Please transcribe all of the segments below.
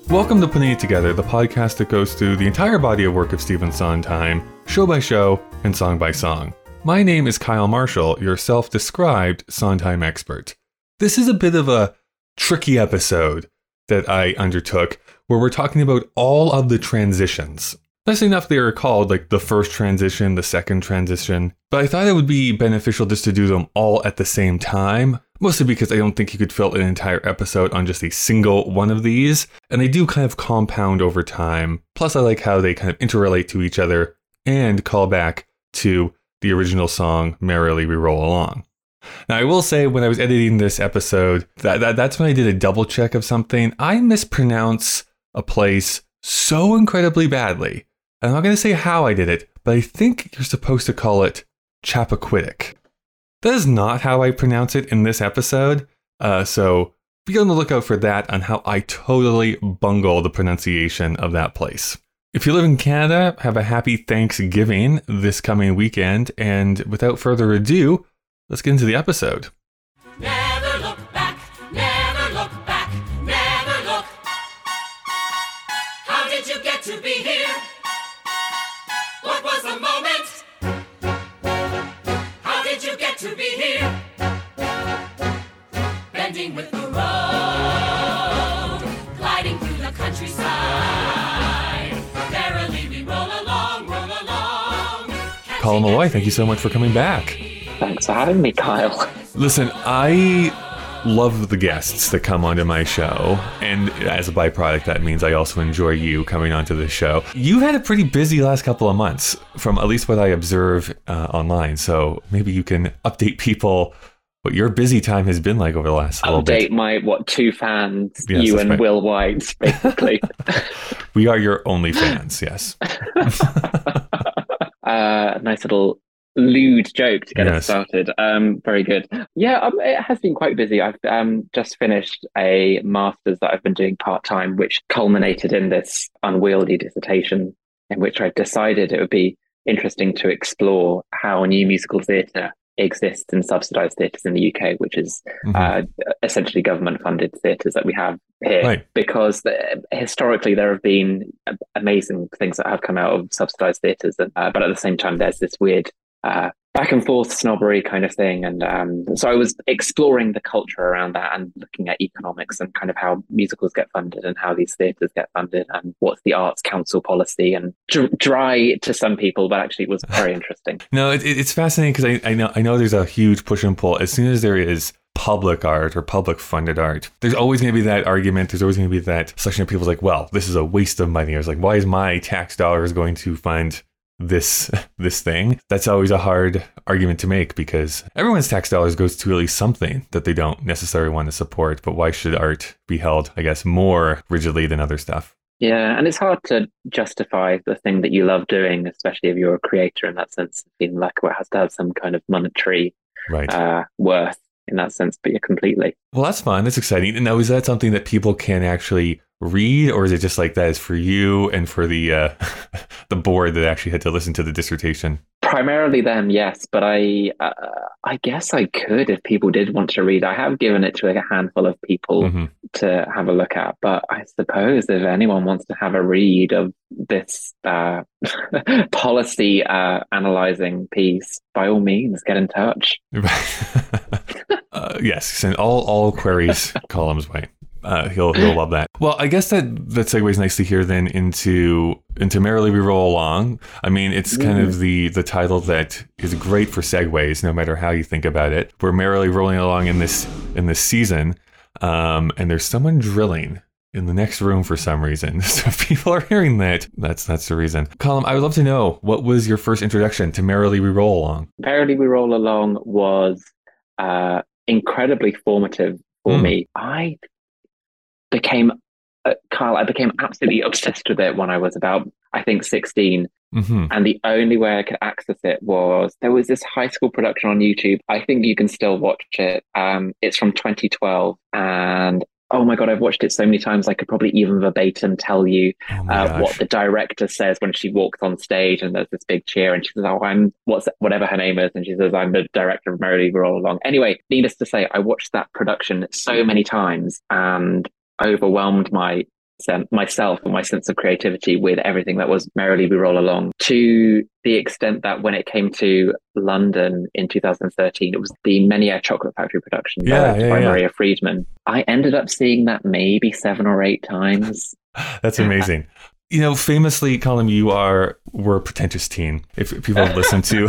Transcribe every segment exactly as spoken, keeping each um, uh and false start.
Welcome to Putting It Together, the podcast that goes through the entire body of work of Stephen Sondheim, show by show and song by song. My name is Kyle Marshall, your self-described Sondheim expert. This is a bit of a tricky episode that I undertook, where we're talking about all of the transitions. Nice enough they are called like the first transition, the second transition, but I thought it would be beneficial just to do them all at the same time, mostly because I don't think you could fill an entire episode on just a single one of these, and they do kind of compound over time. Plus I like how they kind of interrelate to each other and call back to the original song, Merrily We Roll Along. Now, I will say when I was editing this episode, that, that that's when I did a double check of something. I mispronounce a place so incredibly badly. I'm not going to say how I did it, but I think you're supposed to call it Chappaquiddick. That is not how I pronounce it in this episode, uh, so be on the lookout for that on how I totally bungle the pronunciation of that place. If you live in Canada, have a happy Thanksgiving this coming weekend, and without further ado, let's get into the episode. Never look back, never look back, never look. How did you get to be here? What was the moment? How did you get to be here? Bending with the road, gliding through the countryside. Merrily we roll along, roll along. Colin Malloy, thank you so much for coming back. Thanks for having me, Kyle. Listen, I love the guests that come onto my show, and as a byproduct, that means I also enjoy you coming onto the show. You've had a pretty busy last couple of months, from at least what I observe uh, online, so maybe you can update people what your busy time has been like over the last little bit. Update my, what, two fans, Yes, you that's and right. Will White, basically. We are your only fans, yes. uh, nice little lewd joke to get Yes. us started. Um, very good. Yeah, um, it has been quite busy. I've um, just finished a master's that I've been doing part-time, which culminated in this unwieldy dissertation in which I decided it would be interesting to explore how new musical theatre exists in subsidised theatres in the U K, which is Mhm. uh, essentially government-funded theatres that we have here. Right. Because the, historically there have been amazing things that have come out of subsidised theatres, uh, but at the same time there's this weird uh, back and forth snobbery kind of thing. And um, so I was exploring the culture around that and looking at economics and kind of how musicals get funded and how these theatres get funded and what's the Arts Council policy, and dr- dry to some people, but actually it was very interesting. No, it, it's fascinating because I, I know I know there's a huge push and pull. As soon as there is public art or public funded art, there's always going to be that argument. There's always going to be that section of people like, well, this is a waste of money. It's like, why is my tax dollars going to fund this this thing? That's always a hard argument to make because everyone's tax dollars goes to at least something that they don't necessarily want to support. But why should art be held, I guess, more rigidly than other stuff? Yeah, and it's hard to justify the thing that you love doing, especially if you're a creator in that sense, feeling like it has to have some kind of monetary Right. uh, worth in that sense, but you're completely. Well, that's fun. That's exciting. And now, is that something that people can actually read, or is it just like that is for you and for the uh, the board that actually had to listen to the dissertation? Primarily them, yes, but I uh, I guess I could if people did want to read. I have given it to a handful of people Mm-hmm. to have a look at, but I suppose if anyone wants to have a read of this uh, policy uh, analysing piece, by all means, get in touch. uh, yes, send all all queries columns way. Uh, he'll he'll love that. Well, I guess that that segues nicely here then into into Merrily We Roll Along. I mean, it's kind of the the title that is great for segues, no matter how you think about it. We're merrily rolling along in this in this season, um, and there's someone drilling in the next room for some reason. So if people are hearing that, that's that's the reason. Colin, I would love to know, what was your first introduction to Merrily We Roll Along? Merrily We Roll Along was uh, incredibly formative for Mm. me. I became, uh, Kyle, I became absolutely obsessed with it when I was about, I think, sixteen. Mm-hmm. And the only way I could access it was, there was this high school production on YouTube. I think you can still watch it. Um, it's from twenty twelve. And oh my God, I've watched it so many times. I could probably even verbatim tell you Oh my uh, gosh. what the director says when she walks on stage and there's this big cheer and she says, oh, I'm what's whatever her name is. And she says, I'm the director of Merrily We Roll Along. Anyway, needless to say, I watched that production so many times and overwhelmed my um, myself and my sense of creativity with everything that was Merrily We Roll Along, to the extent that when it came to London in two thousand thirteen, it was the Meniere Chocolate Factory production Yeah, directed yeah, by yeah. Maria Friedman. I ended up seeing that maybe seven or eight times. That's amazing. You know, famously, Colin, you are were a pretentious teen. If people have listened to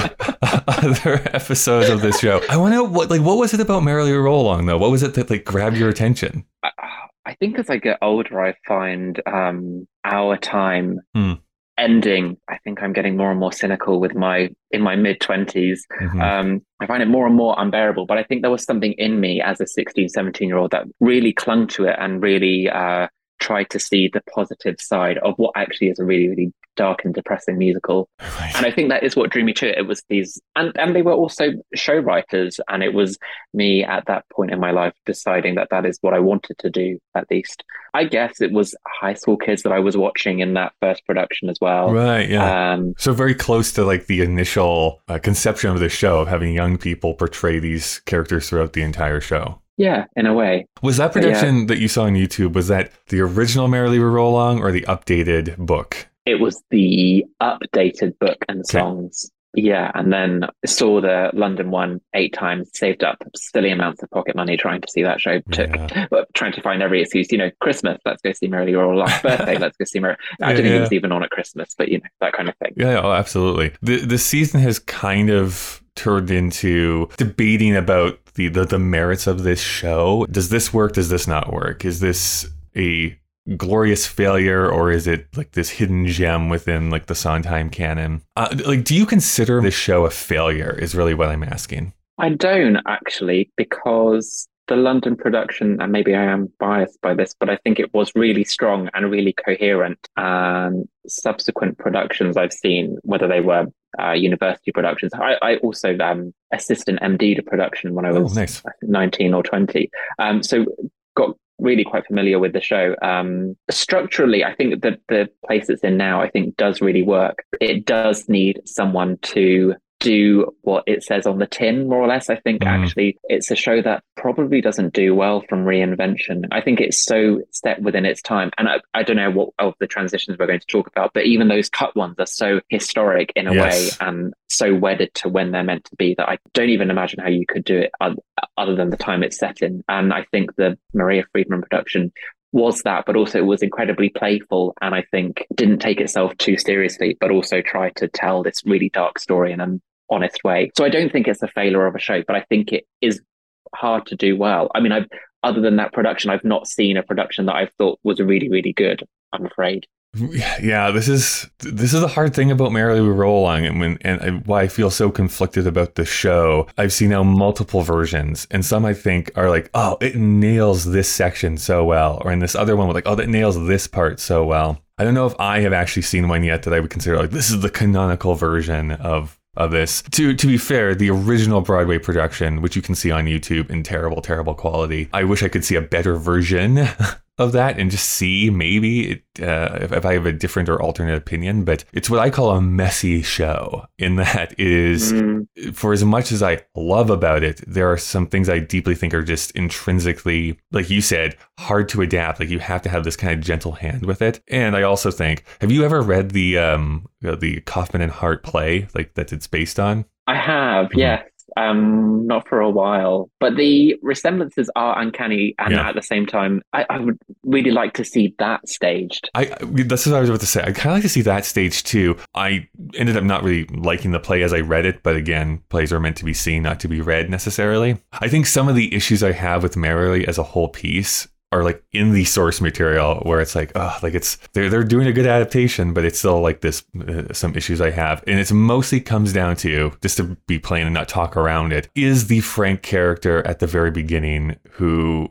other episodes of this show, I want to know what like what was it about Merrily We Roll Along though? What was it that like grabbed your attention? I, I think as I get older, I find um, Our Time Hmm. ending. I think I'm getting more and more cynical with my in my mid twenties. Mhm. Um, I find it more and more unbearable. But I think there was something in me as a sixteen, seventeen year old that really clung to it and really uh, tried to see the positive side of what actually is a really, really dark and depressing musical. Right. And I think that is what drew me to it. It was these, and, and they were also show writers. And it was me at that point in my life deciding that that is what I wanted to do, at least. I guess it was high school kids that I was watching in that first production as well. Right, yeah. Um, So very close to like the initial uh, conception of the show of having young people portray these characters throughout the entire show. yeah, in a way. Was that production that you saw on YouTube, was that the original Merrily We Roll Along or the updated book? It was the updated book and songs. Yeah, and then saw the London one eight times, saved up silly amounts of pocket money trying to see that show, to, Yeah. but trying to find every excuse. You know, Christmas, let's go see Merrily We Roll Along. Birthday, let's go see Merrily. I Yeah, don't think yeah. it was even on at Christmas, but you know, that kind of thing. Yeah, oh, absolutely. The the season has kind of turned into debating about the, the the merits of this show. Does this work? Does this not work? Is this a glorious failure, or is it like this hidden gem within like the Sondheim canon? Uh, like, do you consider this show a failure? Is really what I'm asking. I don't actually, because the London production, and maybe I am biased by this, but I think it was really strong and really coherent. And subsequent productions I've seen, whether they were uh, university productions, I, I also um, assistant M D to production when I was Oh, nice. nineteen or twenty. Um, so got really quite familiar with the show. Um, structurally, I think that the place it's in now, I think does really work. It does need someone to do what it says on the tin, more or less. I think Mm. actually it's a show that probably doesn't do well from reinvention. I think it's so set within its time. And I, I don't know what of the transitions we're going to talk about, but even those cut ones are so historic in a Yes. way and so wedded to when they're meant to be that I don't even imagine how you could do it other, other than the time it's set in. And I think the Maria Friedman production was that, but also it was incredibly playful, and I think didn't take itself too seriously, but also tried to tell this really dark story in an honest way. So I don't think it's a failure of a show, but I think it is hard to do well. I mean, I've other than that production, I've not seen a production that I've thought was really, really good, I'm afraid. Yeah, this is this is the hard thing about Merrily We Roll Along, and when and why I feel so conflicted about the show. I've seen now multiple versions, and some I think are like, oh, it nails this section so well, or in this other one, we're like, oh, that nails this part so well. I don't know if I have actually seen one yet that I would consider like this is the canonical version of of this. To to be fair, the original Broadway production, which you can see on YouTube in terrible, terrible quality, I wish I could see a better version of that and just see maybe it, uh, if, if I have a different or alternate opinion. But it's what I call a messy show, in that it is, Mm. for as much as I love about it, there are some things I deeply think are just intrinsically, like you said, hard to adapt. Like you have to have this kind of gentle hand with it. And I also think, have you ever read the um the Kaufman and Hart play, like that it's based on? I have, Mhm. yes. Um, not for a while, but the resemblances are uncanny, and Yeah. at the same time, I, I would really like to see that staged. I That's what I was about to say. I kind of like to see that stage too. I ended up not really liking the play as I read it, but again, plays are meant to be seen, not to be read necessarily. I think some of the issues I have with Merrily as a whole piece are like in the source material, where it's like, oh, like it's they're they're doing a good adaptation, but it's still like this uh, some issues I have, and it's mostly comes down to, just to be plain and not talk around it, is the Frank character at the very beginning, who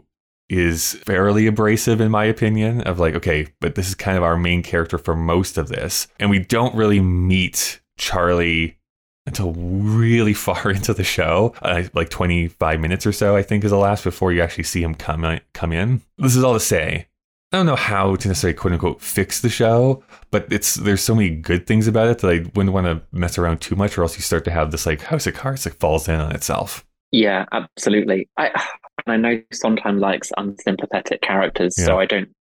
is fairly abrasive in my opinion, of like, okay, but this is kind of our main character for most of this, and we don't really meet Charlie until really far into the show, uh, like twenty-five minutes or so, I think, is the last before you actually see him come come in. This is all to say, I don't know how to necessarily quote unquote fix the show, but it's there's so many good things about it that I wouldn't want to mess around too much, or else you start to have this like House of Cards that falls in on itself. Yeah, absolutely. I and I know Sondheim likes unsympathetic characters, Yeah. so I don't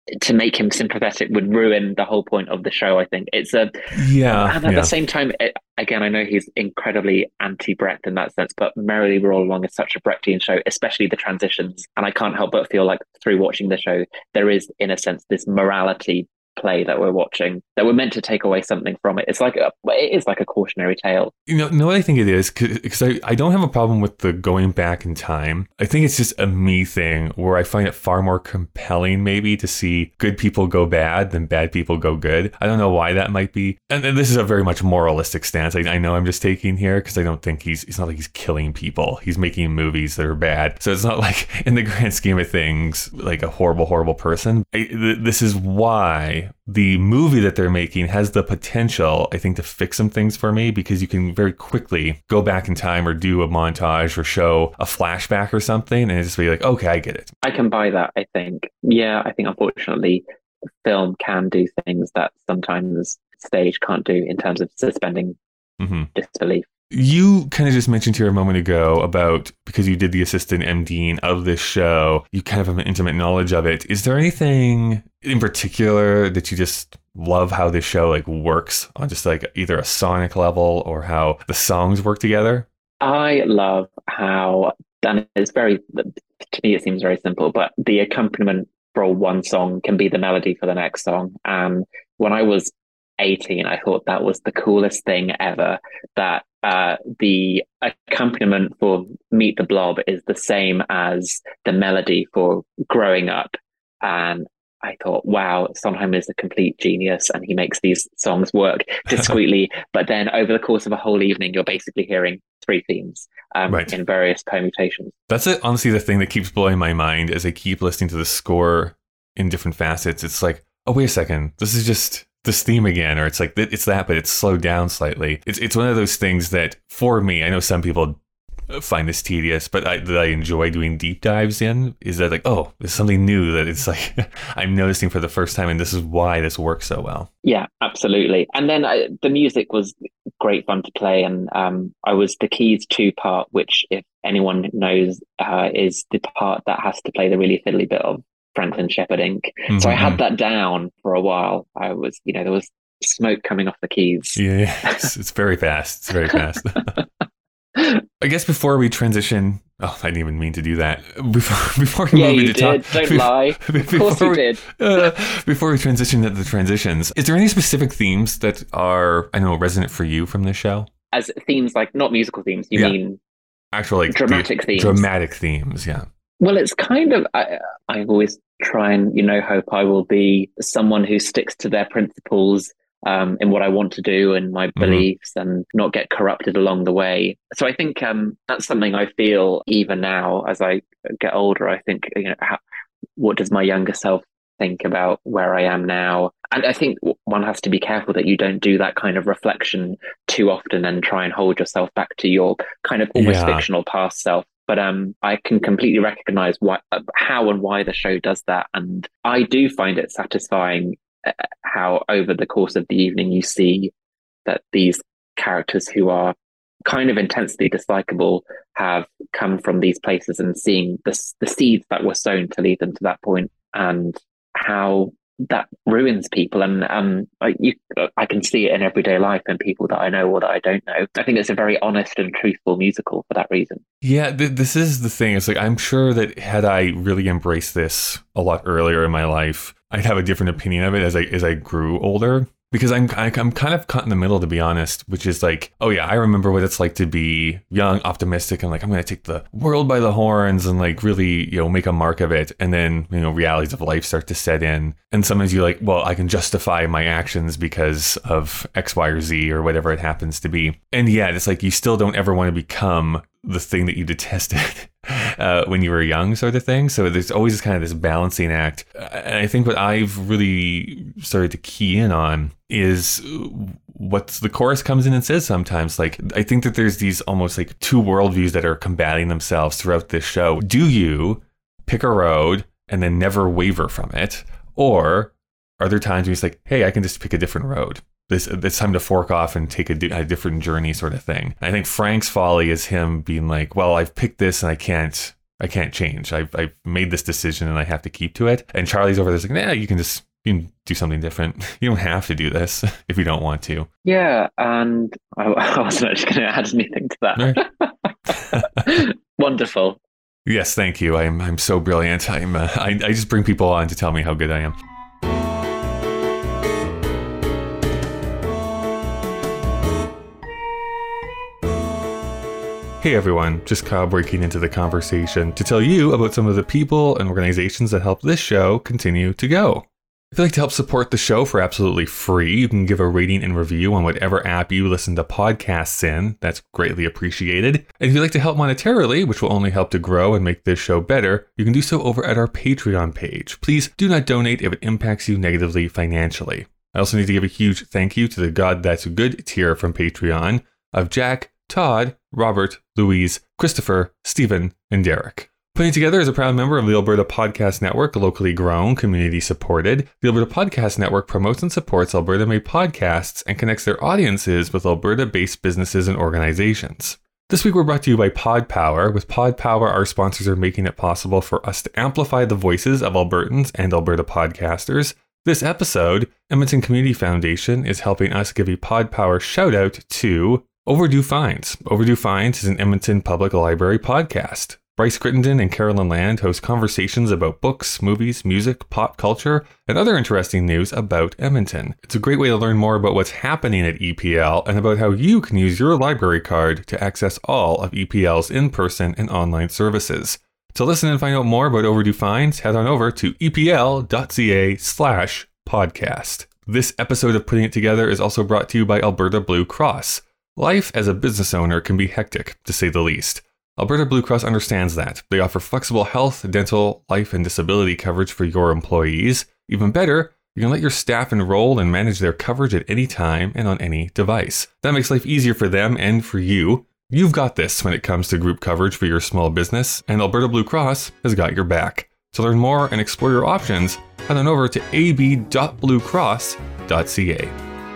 to make him sympathetic would ruin the whole point of the show. I think it's a Yeah. and at yeah. the same time, it, again, I know he's incredibly anti-Brecht in that sense, but Merrily Roll Along is such a Brechtian show, especially the transitions. And I can't help but feel like through watching the show, there is, in a sense, this morality play that we're watching that we're meant to take away something from it. It's like a, it is like a cautionary tale. You know, know what I think it is? Because I, I don't have a problem with the going back in time. I think it's just a me thing where I find it far more compelling maybe to see good people go bad than bad people go good. I don't know why that might be. And, and this is a very much moralistic stance I, I know I'm just taking here because I don't think he's, it's not like he's killing people. He's making movies that are bad. So it's not like in the grand scheme of things, like a horrible, horrible person. I, th- this is why the movie that they're making has the potential, I think, to fix some things for me because you can very quickly go back in time or do a montage or show a flashback or something and just be like, okay, I get it. I can buy that, I think. Yeah, I think unfortunately film can do things that sometimes stage can't do in terms of suspending mm-hmm. disbelief. You kind of just mentioned here a moment ago about because you did the assistant MDing of this show, you kind of have an intimate knowledge of it. Is there anything in particular that you just love how this show like works on just like either a sonic level or how the songs work together? I love how, and it's very, to me it seems very simple, but the accompaniment for one song can be the melody for the next song. And when I was eighteen, I thought that was the coolest thing ever, that uh, the accompaniment for Meet the Blob is the same as the melody for Growing Up. And I thought, wow, Sondheim is a complete genius and he makes these songs work discreetly. But then over the course of a whole evening, you're basically hearing three themes um, right. in various permutations. That's it, honestly the thing that keeps blowing my mind as I keep listening to the score in different facets. It's like, oh, wait a second, this is just this theme again, or it's like it's that, but it's slowed down slightly. It's it's one of those things that for me, I know some people find this tedious, but I, that I enjoy doing deep dives in is that like, oh, there's something new that it's like I'm noticing for the first time, and this is why this works so well. Yeah, absolutely. And then I, the music was great fun to play, and um, I was the keys two part, which if anyone knows uh, is the part that has to play the really fiddly bit of Franklin Shepherding. Mm-hmm. So I had that down for a while. I was, you know, there was smoke coming off the keys. Yeah, it's, it's very fast. It's very fast. I guess before we transition, oh, I didn't even mean to do that. Before before we yeah, move you into did. talk, Don't before, lie. Of course you we, did. uh, before we transition to the transitions, is there any specific themes that are, I don't know, resonant for you from this show? As themes, like not musical themes, you yeah. mean actual like dramatic the, themes? Dramatic themes, yeah. Well, it's kind of, I, I always try and, you know, hope I will be someone who sticks to their principles um, in what I want to do and my mm-hmm. beliefs and not get corrupted along the way. So I think um, that's something I feel even now as I get older. I think, you know, how, what does my younger self think about where I am now? And I think one has to be careful that you don't do that kind of reflection too often and try and hold yourself back to your kind of almost yeah. fictional past self. But um, I can completely recognize why, uh, how and why the show does that. And I do find it satisfying uh, how over the course of the evening you see that these characters who are kind of intensely dislikable have come from these places, and seeing the, the seeds that were sown to lead them to that point and how that ruins people. And um, I, you, I can see it in everyday life in people that I know or that I don't know. I think it's a very honest and truthful musical for that reason. Yeah, th- this is the thing. It's like, I'm sure that had I really embraced this a lot earlier in my life, I'd have a different opinion of it as I as I grew older. Because I'm I'm kind of caught in the middle, to be honest, which is like, oh yeah, I remember what it's like to be young, optimistic, and like, I'm going to take the world by the horns and like really, you know, make a mark of it. And then, you know, realities of life start to set in. And sometimes you're like, well, I can justify my actions because of X, Y, or Z or whatever it happens to be. And yeah, it's like you still don't ever want to become the thing that you detested uh, when you were young, sort of thing. So there's always kind of this balancing act. And I think what I've really started to key in on is what the chorus comes in and says sometimes. Like, I think that there's these almost like two worldviews that are combating themselves throughout this show. Do you pick a road and then never waver from it? Or are there times when it's like, hey, I can just pick a different road? This, it's time to fork off and take a, a different journey, sort of thing. I think Frank's Folly is him being like, well, I've picked this and I can't I can't change. I've, I've made this decision and I have to keep to it. And Charlie's over there like, nah, you can just you can do something different. You don't have to do this if you don't want to. Yeah, and I, I wasn't actually going to add anything to that. Wonderful. Yes, thank you. I'm I'm so brilliant. I'm uh, I I just bring people on to tell me how good I am. Hey everyone, just Kyle breaking into the conversation to tell you about some of the people and organizations that help this show continue to go. If you'd like to help support the show for absolutely free, you can give a rating and review on whatever app you listen to podcasts in. That's greatly appreciated. And if you'd like to help monetarily, which will only help to grow and make this show better, you can do so over at our Patreon page. Please do not donate if it impacts you negatively financially. I also need to give a huge thank you to the God That's Good tier from Patreon of Jack, Todd, Robert, Louise, Christopher, Stephen, and Derek. Putting Together is a proud member of the Alberta Podcast Network, locally grown, community supported. The Alberta Podcast Network promotes and supports Alberta-made podcasts and connects their audiences with Alberta-based businesses and organizations. This week we're brought to you by Pod Power. With Pod Power, our sponsors are making it possible for us to amplify the voices of Albertans and Alberta podcasters. This episode, Edmonton Community Foundation is helping us give a Pod Power shout out to Overdue Finds. Overdue Finds is an Edmonton Public Library podcast. Bryce Crittenden and Carolyn Land host conversations about books, movies, music, pop culture, and other interesting news about Edmonton. It's a great way to learn more about what's happening at E P L and about how you can use your library card to access all of E P L's in-person and online services. To listen and find out more about Overdue Finds, head on over to epl.ca slash podcast. This episode of Putting It Together is also brought to you by Alberta Blue Cross. Life as a business owner can be hectic, to say the least. Alberta Blue Cross understands that. They offer flexible health, dental, life, and disability coverage for your employees. Even better, you can let your staff enroll and manage their coverage at any time and on any device. That makes life easier for them and for you. You've got this when it comes to group coverage for your small business, and Alberta Blue Cross has got your back. To learn more and explore your options, head on over to a b dot blue cross dot c a.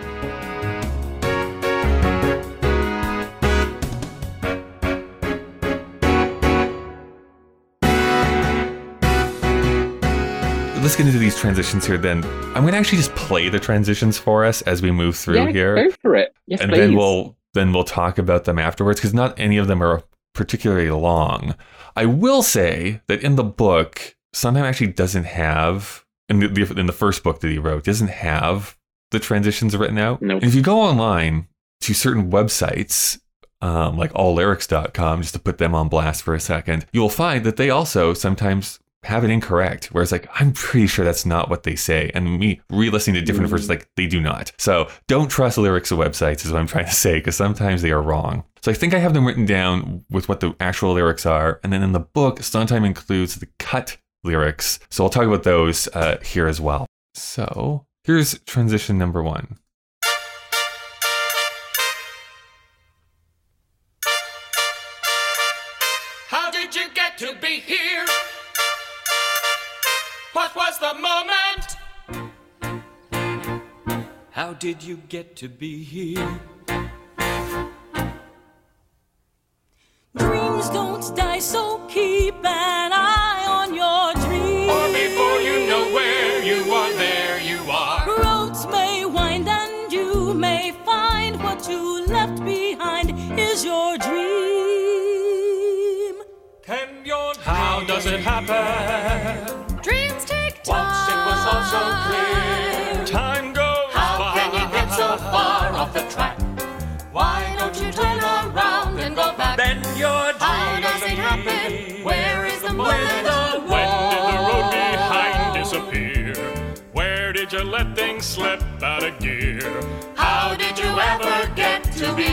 Let's get into these transitions here then. I'm going to actually just play the transitions for us as we move through yeah, here. Go for it. Yes, and please. then we'll then we'll talk about them afterwards because not any of them are particularly long. I will say that in the book, Sondheim actually doesn't have, in the, in the first book that he wrote, doesn't have the transitions written out. Nope. And if you go online to certain websites, um, like all lyrics dot com, just to put them on blast for a second, you will find that they also sometimes have it incorrect, whereas like I'm pretty sure that's not what they say, and me re-listening to different mm. versions, like they do not. So don't trust lyrics of websites is what I'm trying to say, because sometimes they are wrong. So I think I have them written down with what the actual lyrics are, and then in the book Sondheim includes the cut lyrics, so I'll talk about those uh, here as well. So here's transition number one. How did you get to be here? What was the moment? How did you get to be here? Dreams don't die, so keep an eye on your dreams. Or before you know where you are, there you are. Roads may wind and you may find what you left behind is your dream. Can your dream How does it happen? Dreams take time. Once it was all so clear. Time goes How by. can you get so far off the track? Why don't you turn around and go back? Then your dream How does it happen? Where is the moment? When did the road behind disappear? Where did you let things slip out of gear? How did you ever get to be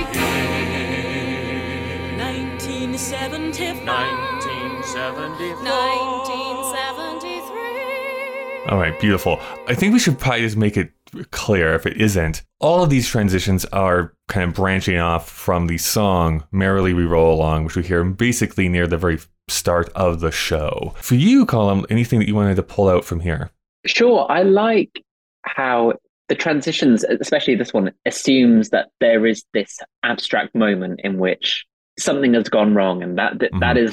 here? nineteen seventy-five nineteen seventy-four nineteen seventy-three All right, beautiful. I think we should probably just make it clear, if it isn't, all of these transitions are kind of branching off from the song Merrily We Roll Along, which we hear basically near the very start of the show. For you, Colin, anything that you wanted to pull out from here? Sure. I like how the transitions, especially this one, assumes that there is this abstract moment in which something has gone wrong, and that that, Mm-hmm. that is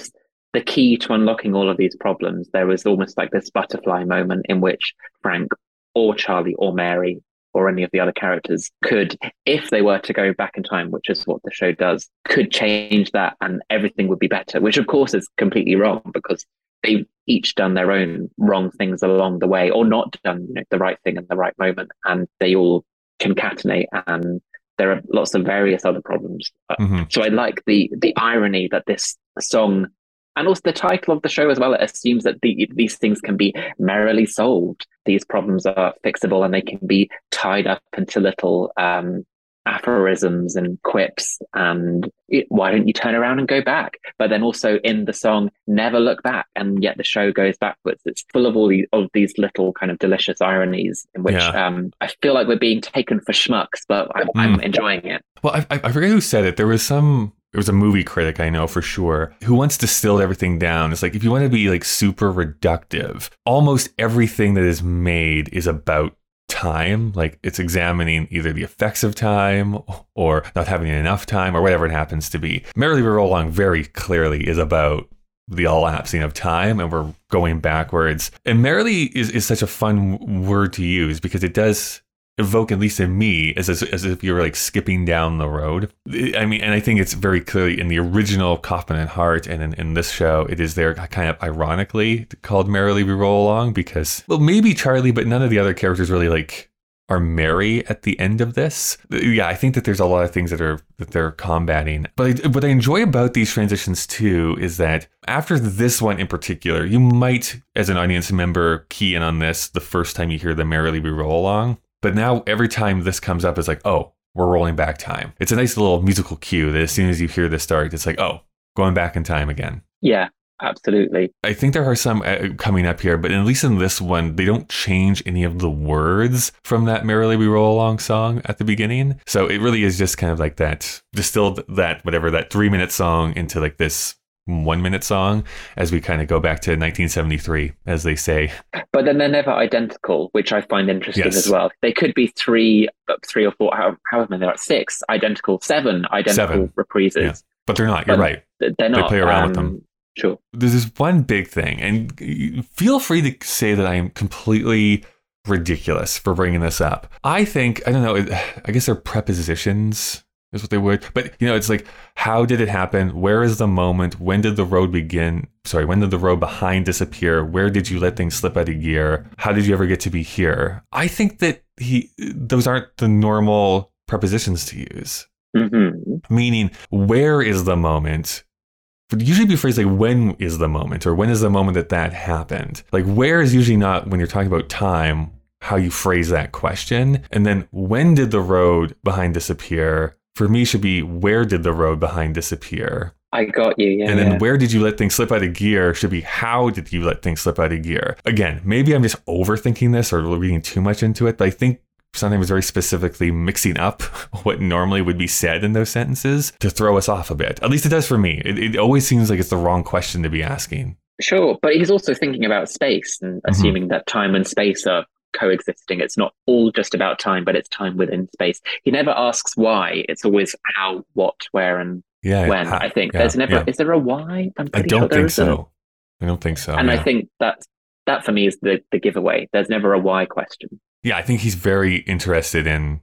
the key to unlocking all of these problems, there was almost like this butterfly moment in which Frank or Charlie or Mary or any of the other characters could, if they were to go back in time, which is what the show does, could change that and everything would be better, which of course is completely wrong because they've each done their own wrong things along the way or not done, you know, the right thing in the right moment, and they all concatenate and there are lots of various other problems. Mm-hmm. So I like the the irony that this song, and also the title of the show as well, it assumes that the, these things can be merrily solved. These problems are fixable and they can be tied up into little um, aphorisms and quips and it, why don't you turn around and go back? But then also in the song, never look back, and yet the show goes backwards. It's full of all these, of these little kind of delicious ironies in which yeah. um, I feel like we're being taken for schmucks, but I'm, mm. I'm enjoying it. Well, I, I forget who said it. There was some... It was a movie critic I know for sure who once distilled everything down. It's like, if you want to be like super reductive, almost everything that is made is about time. Like it's examining either the effects of time or not having enough time or whatever it happens to be. Merrily We Roll Along very clearly is about the elapsing of time and we're going backwards. And merrily is, is such a fun word to use because it does evoke, at least in me, as, as as if you're like skipping down the road. I mean, and I think it's very clearly in the original Kaufman and Hart, and in, in this show, it is there kind of ironically called Merrily We Roll Along because, well, maybe Charlie, but none of the other characters really like are merry at the end of this. Yeah, I think that there's a lot of things that are that they're combating. But I, what I enjoy about these transitions too is that after this one in particular, you might, as an audience member, key in on this the first time you hear the Merrily We Roll Along. But now every time this comes up, it's like, oh, we're rolling back time. It's a nice little musical cue that as soon as you hear this start, it's like, oh, going back in time again. Yeah, absolutely. I think there are some uh, coming up here, but at least in this one, they don't change any of the words from that Merrily We Roll Along song at the beginning. So it really is just kind of like that, distilled that, whatever, that three minute song into like this one minute song as we kind of go back to nineteen seventy-three, as they say. But then they're never identical, which I find interesting yes. as well. They could be three, three or four, how, however many there are, six identical, seven identical seven. reprises. Yeah. But they're not, you're but right. They're not. They play around um, with them. Sure. There's this one big thing, and feel free to say that I am completely ridiculous for bringing this up. I think, I don't know, I guess they're prepositions is what they would. But, you know, it's like, how did it happen? Where is the moment? When did the road begin? Sorry, when did the road behind disappear? Where did you let things slip out of gear? How did you ever get to be here? I think that he those aren't the normal prepositions to use. Mm-hmm. Meaning, where is the moment? Would usually be phrased like, when is the moment? Or when is the moment that that happened? Like, where is usually not, when you're talking about time, how you phrase that question. And then, when did the road behind disappear? For me, should be, where did the road behind disappear? I got you, yeah. And then yeah. where did you let things slip out of gear should be, how did you let things slip out of gear? Again, maybe I'm just overthinking this or reading too much into it, but I think sometimes very specifically mixing up what normally would be said in those sentences to throw us off a bit. At least it does for me. It, it always seems like it's the wrong question to be asking. Sure, but he's also thinking about space and mm-hmm. assuming that time and space are coexisting. It's not all just about time, but it's time within space. He never asks why. It's always how, what, where, and yeah, when. how, I think yeah, there's never. Yeah. Is there a why? I'm I don't sure think so. I don't think so. And yeah. I think that that for me is the the giveaway. There's never a why question. Yeah, I think he's very interested in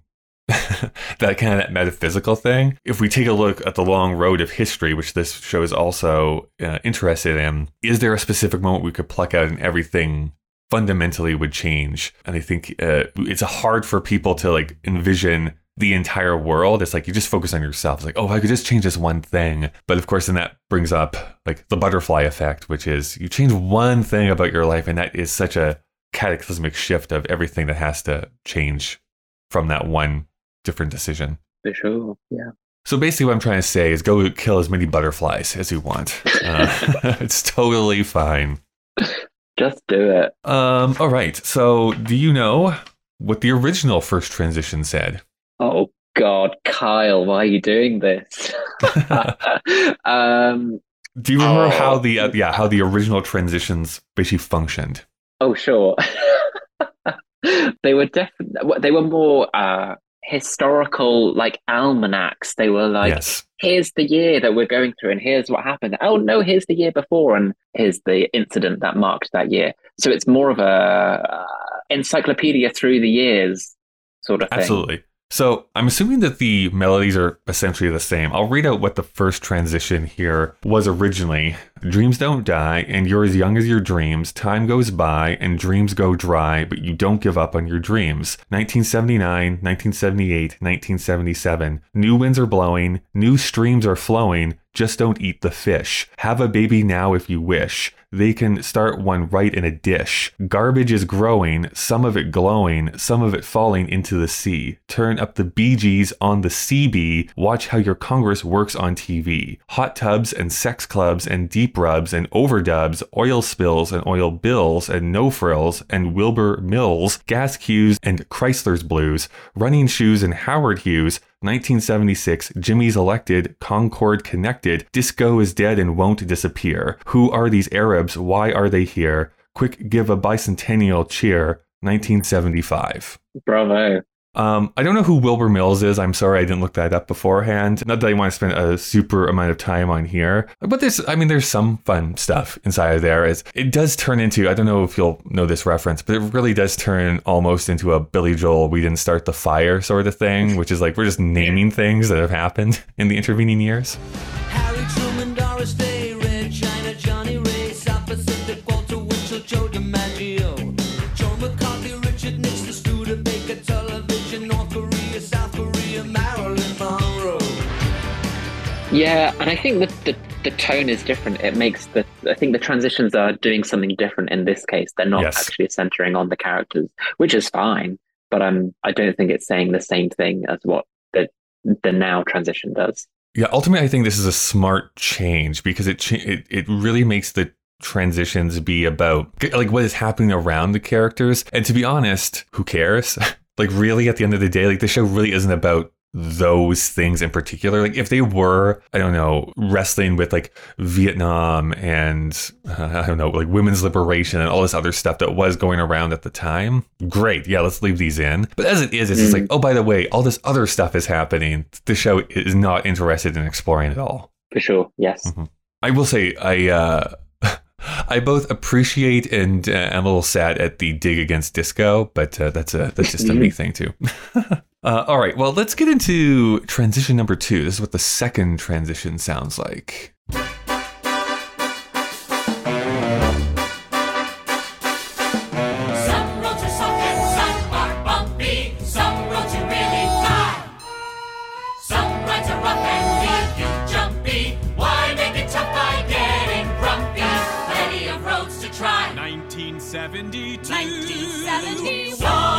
that kind of that metaphysical thing. If we take a look at the long road of history, which this show is also uh, interested in, is there a specific moment we could pluck out and everything fundamentally would change? And I think uh, it's hard for people to like envision the entire world. It's like you just focus on yourself. It's like, oh, I could just change this one thing. But of course, then that brings up like the butterfly effect, which is you change one thing about your life, and that is such a cataclysmic shift of everything that has to change from that one different decision. For sure, yeah. So basically what I'm trying to say is go kill as many butterflies as you want. Uh, it's totally fine. Just do it. Um, all right. So do you know what the original first transition said? Oh, God, Kyle, why are you doing this? um, do you remember oh. how the uh, yeah how the original transitions basically functioned? Oh, sure. They were definitely they were more uh, historical like almanacs. They were like, Yes. here's the year that we're going through and here's what happened. Oh no, here's the year before and here's the incident that marked that year. So it's more of a uh, encyclopedia through the years sort of thing. Absolutely. So I'm assuming that the melodies are essentially the same. I'll read out what the first transition here was originally. Dreams don't die, and you're as young as your dreams. Time goes by, and dreams go dry, but you don't give up on your dreams. nineteen seventy-nine, nineteen seventy-eight, nineteen seventy-seven. New winds are blowing, new streams are flowing. Just don't eat the fish. Have a baby now if you wish. They can start one right in a dish. Garbage is growing, some of it glowing, some of it falling into the sea. Turn up the Bee Gees on the C B. Watch how your Congress works on T V. Hot tubs and sex clubs and deep rubs and overdubs, oil spills and oil bills and no frills and Wilbur Mills, gas cues and Chrysler's blues, running shoes and Howard Hughes. nineteen seventy-six, Jimmy's elected, Concord connected, disco is dead and won't disappear. Who are these Arabs? Why are they here? Quick, give a bicentennial cheer. nineteen seventy-five. Bravo. Um, I don't know who Wilbur Mills is. I'm sorry I didn't look that up beforehand. Not that I want to spend a super amount of time on here. But there's, I mean, there's some fun stuff inside of there. It's, it does turn into, I don't know if you'll know this reference, but it really does turn almost into a Billy Joel, we didn't start the fire sort of thing, which is like, we're just naming things that have happened in the intervening years. Harry Truman, Doris Day, Red China, Johnny Ray, South Pacific, Walter Winchell, Joe DiMaggio, Joe McCarthy, Richard Nixon, Studebaker, Television, North Korea, South Korea, Marilyn Monroe. Yeah, and I think that the, the tone is different. It makes the, I think the transitions are doing something different in this case. They're not Yes. actually centering on the characters, which is fine. But um, I don't think it's saying the same thing as what the the now transition does. Yeah, ultimately, I think this is a smart change because it cha- it, it really makes the transitions be about like what is happening around the characters. And to be honest, who cares? Like really, at the end of the day, like the show really isn't about those things in particular. Like if they were, I don't know, wrestling with like Vietnam and uh, I don't know, like women's liberation and all this other stuff that was going around at the time, great. Yeah, let's leave these in. But as it is, it's just like, oh, by the way, all this other stuff is happening. The show is not interested in exploring it all. For sure, yes. Mm-hmm. I will say, I uh, I both appreciate and uh, am a little sad at the dig against disco, but uh, that's a that's just a me thing too. Uh, all right, well, let's get into transition number two. This is what the second transition sounds like. Some roads are soft and some are bumpy. Some roads you really fly. Some rides are rough and leave you jumpy. Why make it tough by getting grumpy? Plenty of roads to try. nineteen seventy-two. nineteen seventy-one.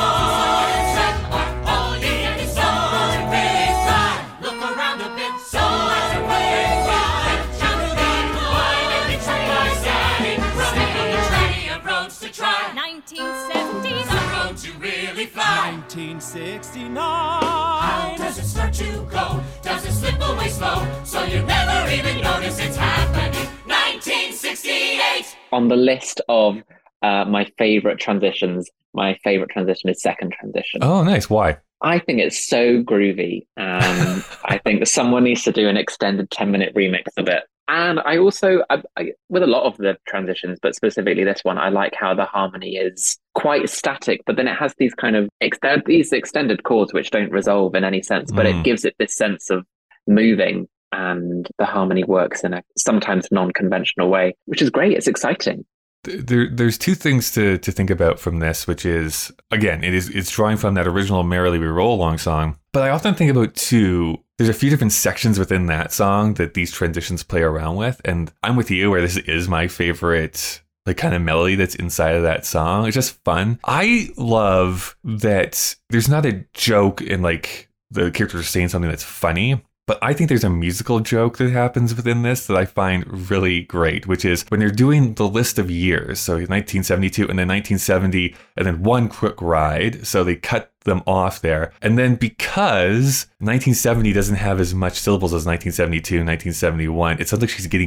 Some are all you get. Some roads you really fly. Look around a bit. Some roads are really fly. Jumpy. Why make it tough by getting grumpy? Plenty of roads to try. nineteen seventy. Some roads you really fly. nineteen sixty-nine. How does it start to go? Does it slip away slow? So you never even notice it's happening. nineteen sixty-eight! On the list of uh, my favorite transitions, my favorite transition is second transition. Oh, nice. Why? I think it's so groovy. Um, I think that someone needs to do an extended ten minute remix of it. And I also, I, I, with a lot of the transitions, but specifically this one, I like how the harmony is quite static, but then it has these kind of ex- these extended chords which don't resolve in any sense, but Mm. it gives it this sense of moving, and the harmony works in a sometimes non-conventional way, which is great. It's exciting. There, there's two things to, to think about from this, which is, again, it is it's drawing from that original Merrily We Roll Along song. But I often think about, too, there's a few different sections within that song that these transitions play around with. And I'm with you where this is my favorite, like, kind of melody that's inside of that song. It's just fun. I love that there's not a joke in, like, the characters saying something that's funny. But I think there's a musical joke that happens within this that I find really great, which is when they're doing the list of years. So nineteen seventy-two and then nineteen seventy and then one quick ride. So they cut them off there. And then because nineteen seventy doesn't have as much syllables as nineteen seventy-two, nineteen seventy-one, it sounds like she's getting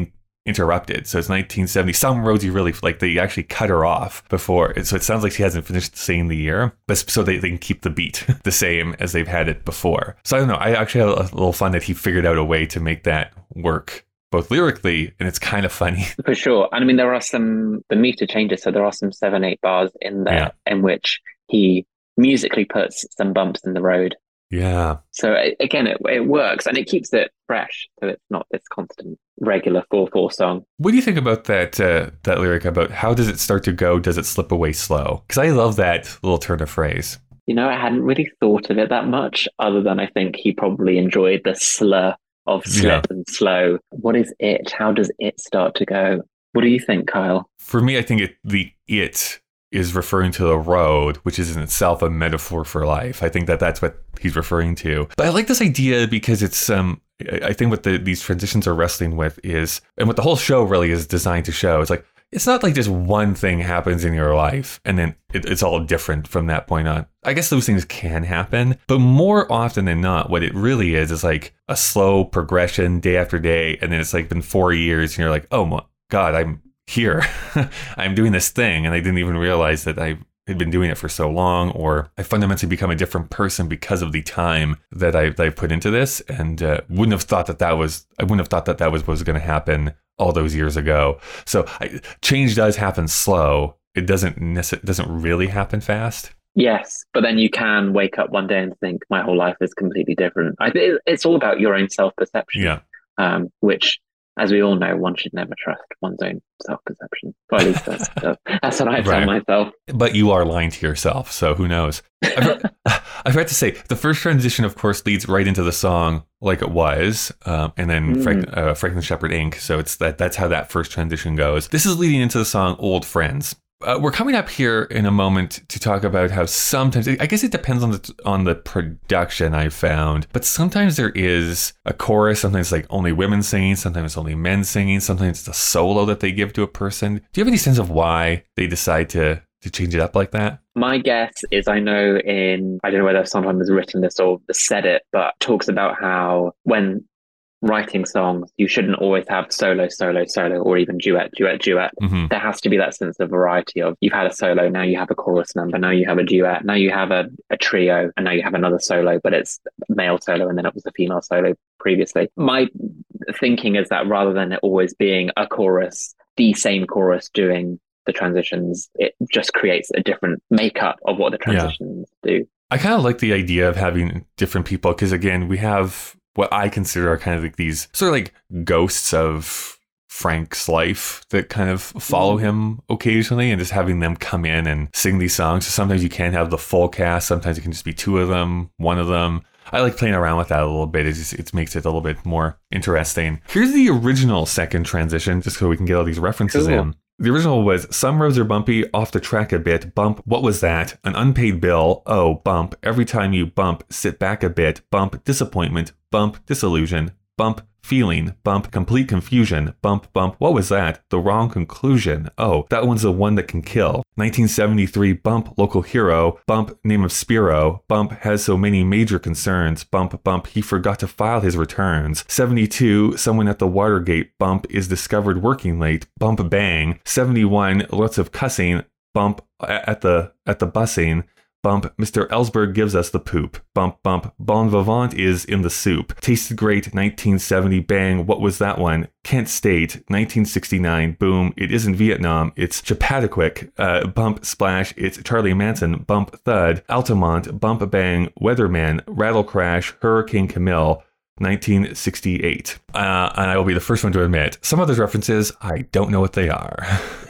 interrupted. So it's nineteen seventy. Some roads you really like, they actually cut her off before. So it sounds like she hasn't finished saying the year, but so they, they can keep the beat the same as they've had it before. So I don't know. I actually had a little fun that he figured out a way to make that work, both lyrically, and it's kind of funny. For sure. And I mean, there are some, the meter changes. So there are some seven, eight bars in there Yeah. in which he musically puts some bumps in the road. Yeah. So a- again, it, it works and it keeps it fresh. So it's not this constant regular four four song. What do you think about that uh, that lyric about how does it start to go? Does it slip away slow? Because I love that little turn of phrase. You know, I hadn't really thought of it that much, other than I think he probably enjoyed the slur of slip and slow. What is it? How does it start to go? What do you think, Kyle? For me, I think it the it is referring to the road, which is in itself a metaphor for life. I think that that's what he's referring to. But I like this idea because it's um I I think what the, these transitions are wrestling with is, and what the whole show really is designed to show, is like, it's not like just one thing happens in your life and then it, it's all different from that point on. I guess those things can happen, but more often than not, what it really is is like a slow progression day after day. And then it's like been four years and you're like, oh my God, I'm here. I'm doing this thing. And I didn't even realize that I had been doing it for so long, or I fundamentally become a different person because of the time that I, that I put into this. And uh, wouldn't have thought that that was, I wouldn't have thought that that was what was going to happen all those years ago. So I, change does happen slow. It doesn't necess- doesn't really happen fast. Yes, but then you can wake up one day and think, my whole life is completely different. I think it's all about your own self-perception, Yeah. um, which, as we all know, one should never trust one's own self-perception. Well, at least that's, that's what I tell Right. myself. But you are lying to yourself, so who knows? I've, I've had to say, the first transition, of course, leads right into the song Like It Was, um, and then Mm. Frank, uh, Franklin Shepherd Incorporated. So it's that that's how that first transition goes. This is leading into the song Old Friends. Uh, we're coming up here in a moment to talk about how sometimes, I guess it depends on the on the production I've found, but sometimes there is a chorus, sometimes like only women singing, sometimes only men singing, sometimes it's a solo that they give to a person. Do you have any sense of why they decide to to change it up like that? My guess is, I know in, I don't know whether someone has written this or said it, but talks about how when writing songs, you shouldn't always have solo, solo, solo, or even duet, duet, duet. Mm-hmm. There has to be that sense of variety of, you've had a solo, now you have a chorus number, now you have a duet, now you have a, a trio, and now you have another solo, but it's male solo and then it was a female solo previously. My thinking is that rather than it always being a chorus, the same chorus doing the transitions, it just creates a different makeup of what the transitions do. I kind of like the idea of having different people because, again, we have what I consider are kind of like these sort of like ghosts of Frank's life that kind of follow him occasionally, and just having them come in and sing these songs. So sometimes you can have the full cast, sometimes it can just be two of them, one of them. I like playing around with that a little bit. It just it makes it a little bit more interesting. Here's the original second transition, just so we can get all these references Cool. in. The original was, some roads are bumpy, off the track a bit, bump, what was that? An unpaid bill, oh, bump, every time you bump, sit back a bit, bump, disappointment, bump, disillusion, bump, feeling, bump, complete confusion, bump, bump, what was that? The wrong conclusion, oh, that one's the one that can kill. nineteen seventy-three, bump, local hero, bump, name of Spiro, bump, has so many major concerns, bump, bump, he forgot to file his returns. seventy-two, someone at the Watergate, bump, is discovered working late, bump, bang. seventy-one, lots of cussing, bump, at the, at the busing, bump, Mister Ellsberg gives us the poop. Bump, bump, Bon Vivant is in the soup. Tasted great, nineteen seventy, bang, what was that one? Kent State, nineteen sixty-nine, boom, it isn't Vietnam, it's Chappaquiddick. Uh, bump, splash, it's Charlie Manson. Bump, thud, Altamont, bump, bang, Weatherman, rattle crash, Hurricane Camille. nineteen sixty-eight. Uh, and I will be the first one to admit, some of those references, I don't know what they are.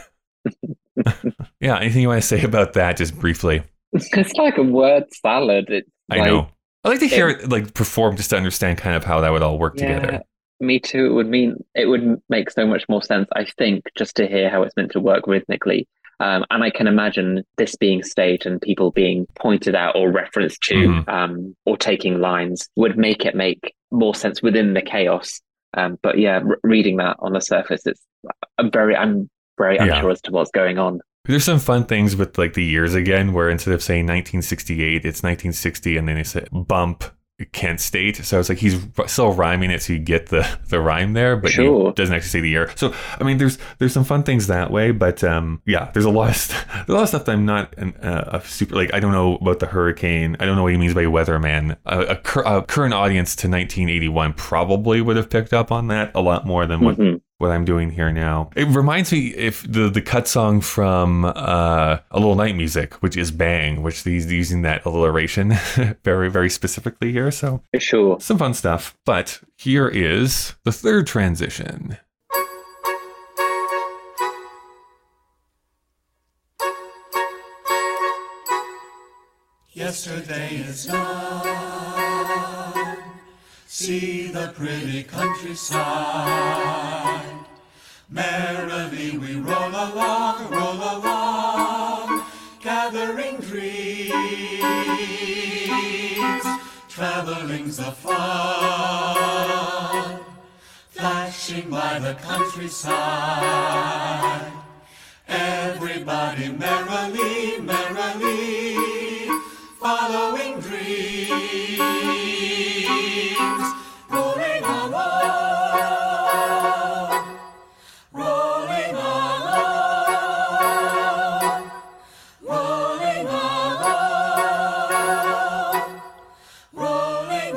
Yeah, anything you want to say about that, just briefly? It's like a word salad. It's I like, know. I like to hear it like perform just to understand kind of how that would all work Yeah, together. me too. It would mean it would make so much more sense, I think, just to hear how it's meant to work rhythmically. Um, and I can imagine this being staged and people being pointed out or referenced to, Mhm. um, or taking lines would make it make more sense within the chaos. Um, but yeah, re- reading that on the surface, it's I'm very, I'm very Yeah. unsure as to what's going on. There's some fun things with like the years again, where instead of saying nineteen sixty-eight, it's nineteen sixty, and then they say bump Kent State. So it's like he's still rhyming it so you get the, the rhyme there, but Sure. he doesn't actually say the year. So, I mean, there's there's some fun things that way, but um, yeah, there's a lot of st- there's a lot of stuff that I'm not an, uh, a super, like, I don't know about the hurricane. I don't know what he means by weatherman. A, a, cur- a current audience to nineteen eighty-one probably would have picked up on that a lot more than what Mm-hmm. what I'm doing here now. It reminds me if the the cut song from uh, A Little Night Music, which is Bang, which he's using that alliteration very, very specifically here. So For sure. some fun stuff. But here is the third transition. Yesterday is done. See the pretty countryside. Merrily we roll along, roll along, gathering dreams. Traveling's the fun, flashing by the countryside. Everybody merrily, merrily, following dreams, rolling along, rolling along, rolling along, rolling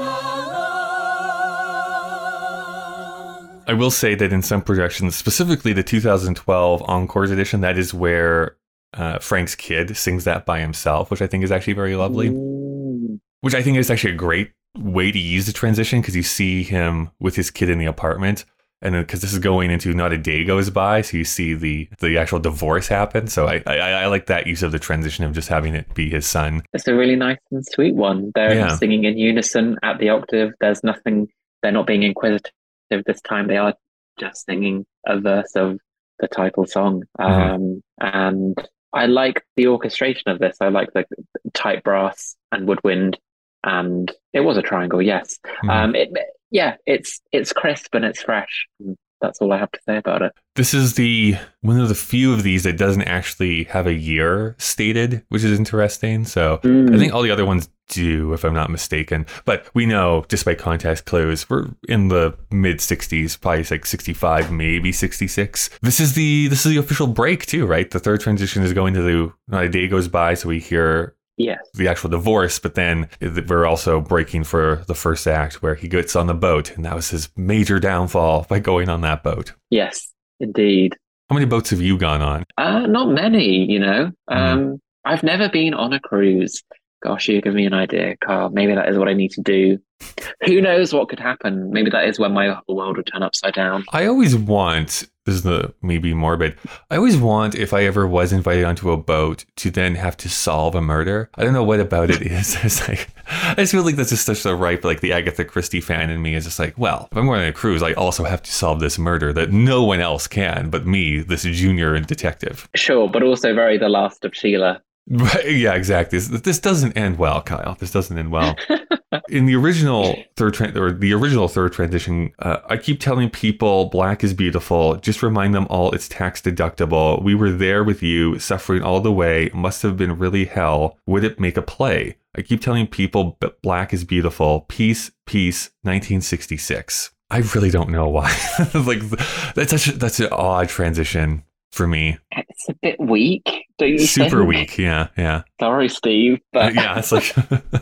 along. I will say that in some projections, specifically the two thousand twelve Encores edition, that is where uh, Frank's kid sings that by himself, which I think is actually very lovely. Mm. Which I think is actually a great way to use the transition, because you see him with his kid in the apartment, and then because this is going into Not a Day Goes By, so you see the the actual divorce happen. So I, I I like that use of the transition of just having it be his son. It's a really nice and sweet one. They're Yeah. singing in unison at the octave. There's nothing, they're not being inquisitive this time. They are just singing a verse of the title song. Mhm. Um, and I like the orchestration of this. I like the tight brass and woodwind. And it was a triangle, yes. Mhm. Um, it, yeah, it's it's crisp and it's fresh. That's all I have to say about it. This is the one of the few of these that doesn't actually have a year stated, which is interesting. So I Mm. think all the other ones do, if I'm not mistaken. But we know, just by context clues, we're in the mid sixties, probably like sixty-five, maybe sixty-six. This is the this is the official break too, right? The third transition is going to the Not a Day Goes By, so we hear Yes. the actual divorce, but then we're also breaking for the first act where he gets on the boat, and that was his major downfall by going on that boat. Yes, indeed. How many boats have you gone on? Uh, not many, you know. Mm. Um, I've never been on a cruise. Gosh, you give me an idea, Carl. Maybe that is what I need to do. Who knows what could happen? Maybe that is when my whole world would turn upside down. I always want, this is the maybe morbid, I always want, if I ever was invited onto a boat, to then have to solve a murder. I don't know what about it is. It's like, I just feel like that's just such a ripe, like the Agatha Christie fan in me is just like, well, if I'm going on a cruise, I also have to solve this murder that no one else can but me, this junior detective. Sure, but also very The Last of Sheila. Right, yeah, exactly. This, this doesn't end well, Kyle. This doesn't end well. In the original third tran or the original third transition, uh, I keep telling people black is beautiful. Just remind them all it's tax deductible. We were there with you, suffering all the way. Must have been really hell. Would it make a play? I keep telling people but black is beautiful. Peace, peace. nineteen sixty-six. I really don't know why. Like that's such a, that's an odd transition for me. It's a bit weak, do you Super think? weak. Yeah, yeah. Sorry, Steve, Uh, but yeah, it's like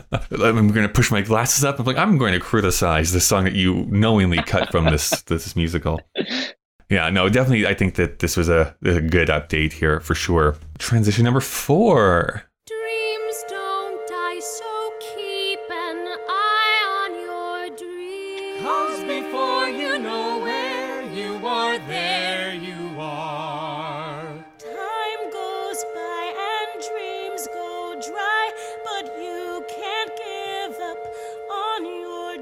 I'm going to push my glasses up. I'm like, I'm going to criticize the song that you knowingly cut from this this musical. Yeah, no, definitely. I think that this was a, a good update here for sure. Transition number four. Dreams don't die, so keep an eye on your dreams. 'Cause before you know where you are, there you are. Time goes by and dreams go dry, but you can't give up on your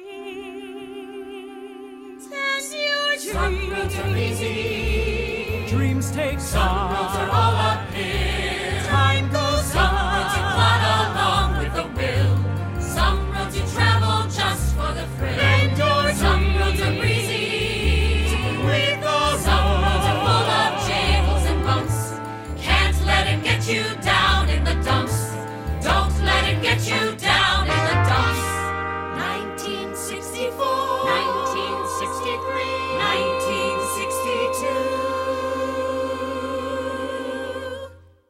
dreams. And your Some roads are dreams. easy, Dreams take some roads are all uphill. Time goes Some roads you plod along with a will. Some roads you travel just for the thrill. And your Some roads are dreams breezy. with the Some roads are full of road. jingles and bumps. Can't let it get you down in the dumps. Don't let it get you down in the dumps.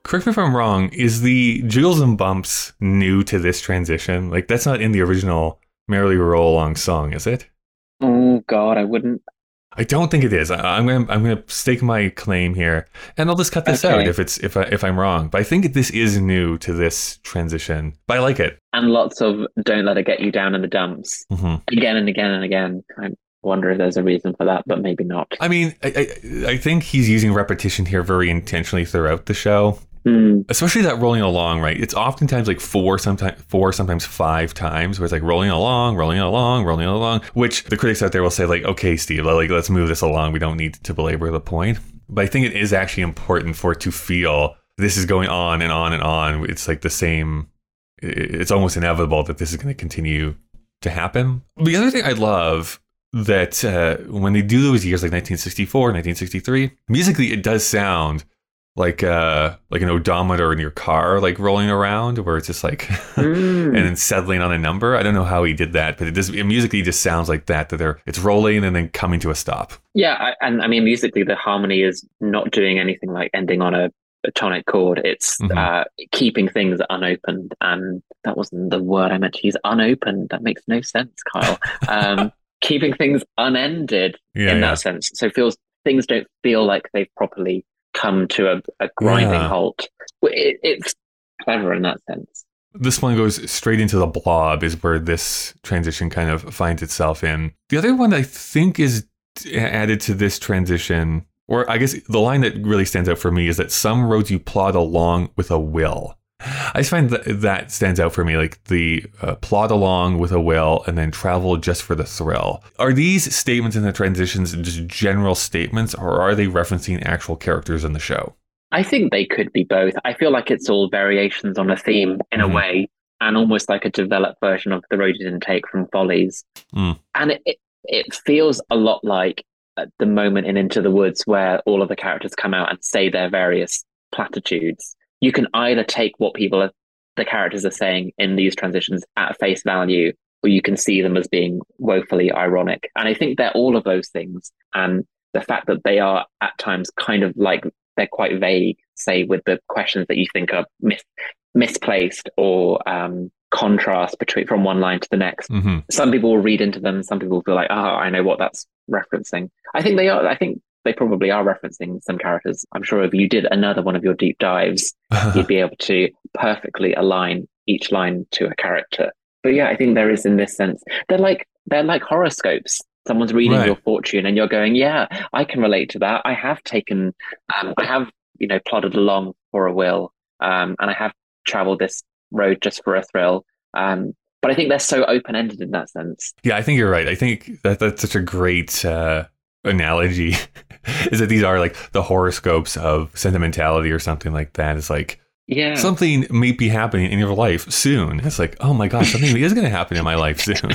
correct me if I'm wrong, is the jiggles and bumps new to this transition? Like, that's not in the original Merrily Roll Along song, is it? Oh God, I wouldn't. I don't think it is. I, I'm gonna I'm gonna stake my claim here, and I'll just cut this Okay. out if it's if I, if I'm wrong. But I think this is new to this transition. But I like it. And lots of "Don't Let It Get You Down in the Dumps" hmm again and again and again. I wonder if there's a reason for that, but maybe not. I mean, I, I I think he's using repetition here very intentionally throughout the show. Hmm. Especially that rolling along, right? It's oftentimes like four, sometimes four, sometimes five times, where it's like rolling along, rolling along, rolling along. Which the critics out there will say, like, "Okay, Steve, like let's move this along. We don't need to belabor the point." But I think it is actually important for it to feel this is going on and on and on. It's like the same. It's almost inevitable that this is going to continue to happen. The other thing I love that uh, when they do those years, like nineteen sixty-four, nineteen sixty-three, musically it does sound like uh like an odometer in your car, like rolling around, where it's just like Mm. and then settling on a number. I don't know how he did that, but it does. It musically just sounds like that. That they're it's rolling and then coming to a stop. Yeah, I, and I mean musically, the harmony is not doing anything like ending on a, a tonic chord. It's Mhm. uh, keeping things unopened, and that wasn't the word I meant to use. Unopened. That makes no sense, Kyle. Um, keeping things unended Yeah, in yeah. that sense. So feels things don't feel like they've properly come to a, a grinding Yeah. halt. It, it's clever in that sense. This one goes straight into the blob, is where this transition kind of finds itself in. The other one I think is added to this transition, or I guess the line that really stands out for me, is that some roads you plod along with a will. I just find that that stands out for me, like the uh, plod along with a will and then travel just for the thrill. Are these statements in the transitions just general statements, or are they referencing actual characters in the show? I think they could be both. I feel like it's all variations on a theme in Mhm. a way, and almost like a developed version of The Road You Didn't Take from Follies. Mm. And it, it, it feels a lot like uh, the moment in Into the Woods where all of the characters come out and say their various platitudes. You can either take what people are, the characters are saying in these transitions at face value, or you can see them as being woefully ironic. And I think they're all of those things. And the fact that they are at times kind of like they're quite vague, say with the questions that you think are mis- misplaced or um, contrast between from one line to the next. hmm Some people will read into them. Some people feel like, oh, I know what that's referencing. I think they are. I think they probably are referencing some characters. I'm sure if you did another one of your deep dives, you'd be able to perfectly align each line to a character. But yeah, I think there is in this sense. They're like they're like horoscopes. Someone's reading Right. your fortune, and you're going, "Yeah, I can relate to that. I have taken, um, I have, you know, plodded along for a will, um, and I have traveled this road just for a thrill." Um, but I think they're so open ended in that sense. Yeah, I think you're right. I think that that's such a great uh, analogy. Is that these are like the horoscopes of sentimentality or something like that. It's like Yeah, something may be happening in your life soon. It's like, oh my gosh, something is going to happen in my life soon.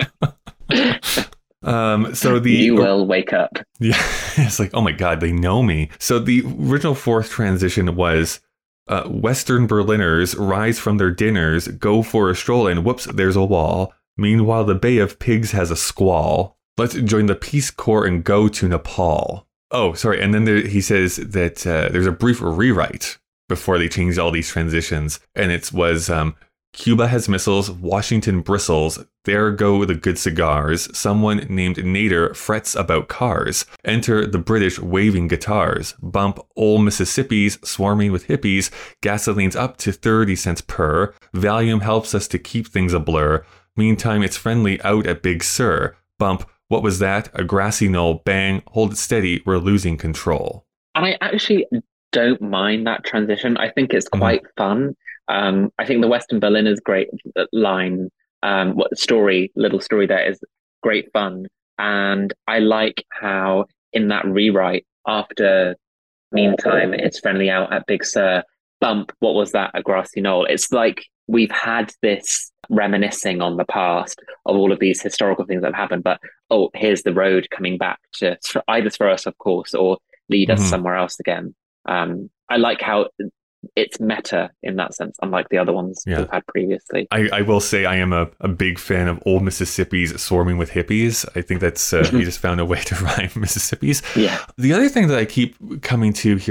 um, so the you will wake up. Yeah, it's like, oh my God, they know me. So the original fourth transition was uh, Western Berliners rise from their dinners, go for a stroll, and whoops, there's a wall. Meanwhile, the Bay of Pigs has a squall. Let's join the Peace Corps and go to Nepal. Oh, sorry. And then there, he says that uh, there's a brief rewrite before they changed all these transitions. And it was um, Cuba has missiles, Washington bristles, there go the good cigars, someone named Nader frets about cars, enter the British waving guitars, bump old Mississippi's swarming with hippies, gasoline's up to thirty cents per, Valium helps us to keep things a blur, meantime it's friendly out at Big Sur, bump, what was that? A grassy knoll, bang, hold it steady, we're losing control. And I actually don't mind that transition. I think it's Mhm. quite fun. Um, I think the Western Berliners great line, um, what story, little story there is great fun. And I like how in that rewrite after meantime, it's friendly out at Big Sur, bump, what was that? A grassy knoll. It's like we've had this reminiscing on the past of all of these historical things that have happened, but oh, here's the road coming back to either for us, of course, or lead us Mhm. somewhere else again. Um, I like how it's meta in that sense, unlike the other ones Yeah. we've had previously. I, I will say I am a, a big fan of old Mississippi's swarming with hippies. I think that's, uh, he just found a way to rhyme Mississippi's. Yeah. The other thing that I keep coming to here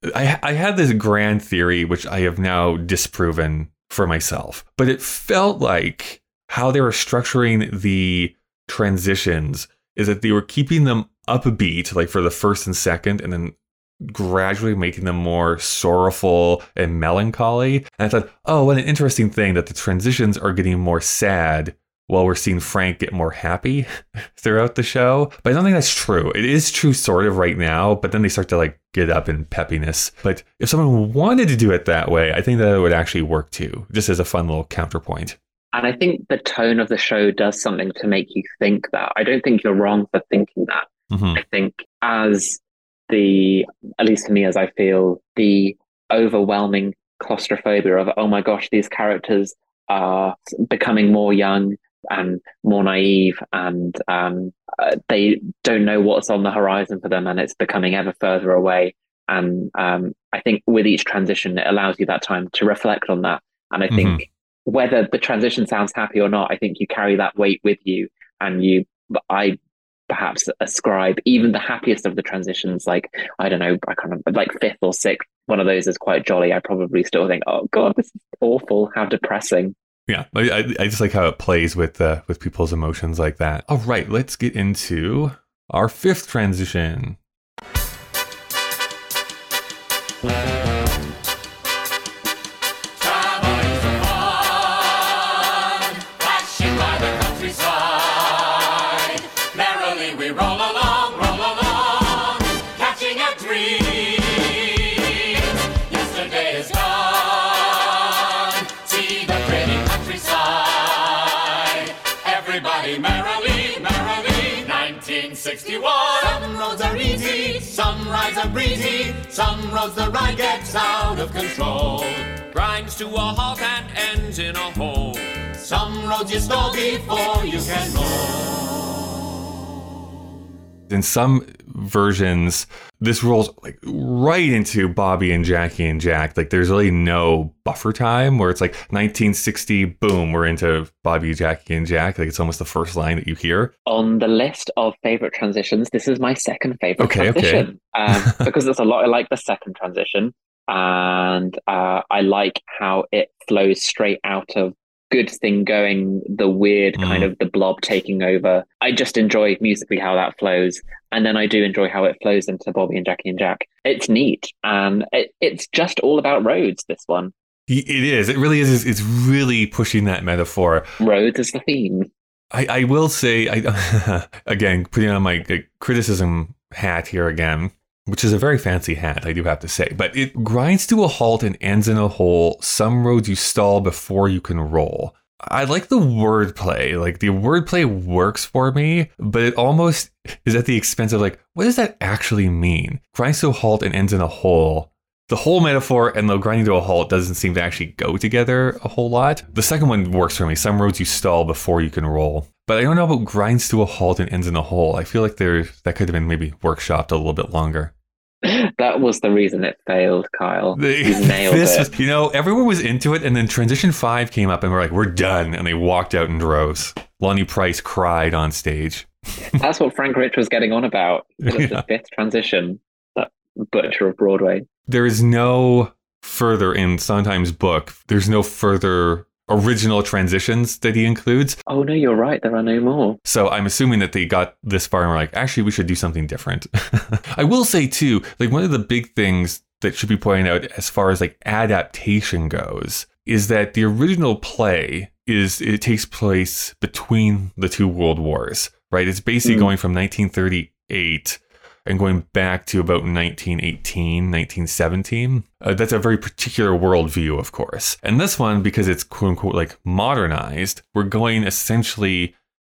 I, I had this grand theory, which I have now disproven for myself, but it felt like how they were structuring the transitions is that they were keeping them upbeat, like for the first and second, and then gradually making them more sorrowful and melancholy. And I thought, oh, what an interesting thing that the transitions are getting more sad while we're seeing Frank get more happy throughout the show. But I don't think that's true. It is true sort of right now, but then they start to like get up in peppiness. But if someone wanted to do it that way, I think that it would actually work too, just as a fun little counterpoint. And I think the tone of the show does something to make you think that. I don't think you're wrong for thinking that. Mm-hmm. I think as the, at least for me, as I feel, the overwhelming claustrophobia of, oh my gosh, these characters are becoming more young and more naive, and um, uh, they don't know what's on the horizon for them, and it's becoming ever further away. And um, I think with each transition, it allows you that time to reflect on that. And I think mm-hmm. whether the transition sounds happy or not, I think you carry that weight with you, and you, I perhaps ascribe even the happiest of the transitions, like, I don't know, I can't remember, like fifth or sixth, one of those is quite jolly. I probably still think, oh God, this is awful, how depressing. Yeah, I, I just like how it plays with uh, with people's emotions like that. All right, let's get into our fifth transition. Traveling for fun, flashing by the countryside. Merrily we roll along, roll along, catching a dream. Yesterday is gone. See the pretty countryside. Everybody merrily, merrily. nineteen sixty-one. Some roads are easy, some rides are breezy, some roads the ride gets out of control. Grinds to a halt and ends in a hole. Some roads you stall before you can roll. In some versions, this rolls like right into Bobby and Jackie and Jack. Like there's really no buffer time where it's like nineteen sixty, boom, we're into Bobby, Jackie and Jack. Like it's almost the first line that you hear. On the list of favorite transitions, this is my second favorite Okay, transition. um, because there's a lot. I like the second transition, and uh, I like how it flows straight out of Good Thing Going, the weird Mm. kind of the blob taking over. I just enjoy musically how that flows, and then I do enjoy how it flows into Bobby and Jackie and Jack. It's neat, and it, it's just all about roads. This one, It is. It really is. It's really pushing that metaphor. roads is the theme. I, I will say, I again, putting on my uh, criticism hat here again, which is a very fancy hat, I do have to say, but it grinds to a halt and ends in a hole. Some roads you stall before you can roll. I like the wordplay. Like the wordplay works for me, but it almost is at the expense of like, what does that actually mean? Grinds to a halt and ends in a hole. The whole metaphor and the grinding to a halt doesn't seem to actually go together a whole lot. The second one works for me. Some roads you stall before you can roll. But I don't know about grinds to a halt and ends in a hole. I feel like there that could have been maybe workshopped a little bit longer. That was the reason it failed, Kyle. You nailed This it. was, you know, everyone was into it, and then Transition five came up, and we're like, we're done, and they walked out in droves. Lonnie Price cried on stage. That's what Frank Rich was getting on about. It was Yeah. the fifth transition, that butcher of Broadway. There is no further in Sondheim's book. There's no further original transitions that he includes. Oh no, you're right. There are no more. So I'm assuming that they got this far and were like, actually, we should do something different. I will say too, like one of the big things that should be pointed out as far as like adaptation goes is that the original play is it takes place between the two world wars, right? It's basically Mm. going from nineteen thirty-eight and going back to about nineteen eighteen, nineteen seventeen. Uh, that's a very particular worldview, of course. And this one, because it's quote unquote like modernized, we're going essentially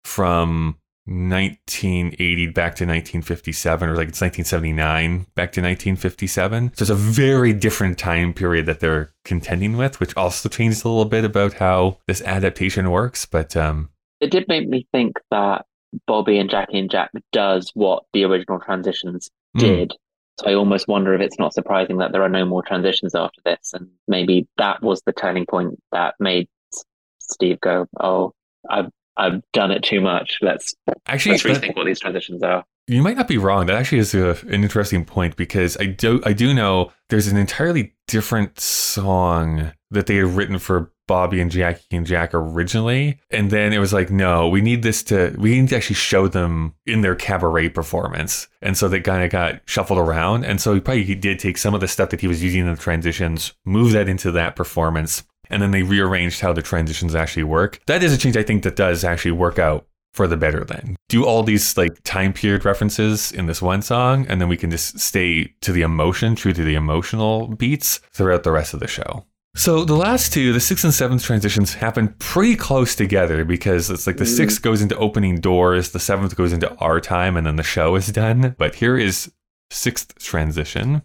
from nineteen eighty back to nineteen fifty-seven, or like it's nineteen seventy-nine back to nineteen fifty-seven. So it's a very different time period that they're contending with, which also changes a little bit about how this adaptation works. But um, It did make me think that Bobby and Jackie and Jack does what the original transitions Mm. did. So I almost wonder if it's not surprising that there are no more transitions after this, and maybe that was the turning point that made S- Steve go, "Oh, I I've done it too much. Let's Actually, let's that- rethink what these transitions are. you might not be wrong. That actually is a, an interesting point because I do I do know there's an entirely different song that they had written for Bobby and Jackie and Jack originally, and then it was like, no, we need this to we need to actually show them in their cabaret performance, and so they kind of got shuffled around, and so he probably did take some of the stuff that he was using in the transitions, move that into that performance, and then they rearranged how the transitions actually work. That is a change I think that does actually work out for the better then. Do all these like time period references in this one song, and then we can just stay to the emotion, true to the emotional beats throughout the rest of the show. So the last two, the sixth and seventh transitions happen pretty close together because it's like the sixth goes into opening doors, the seventh goes into our time, and then the show is done. But here is sixth transition.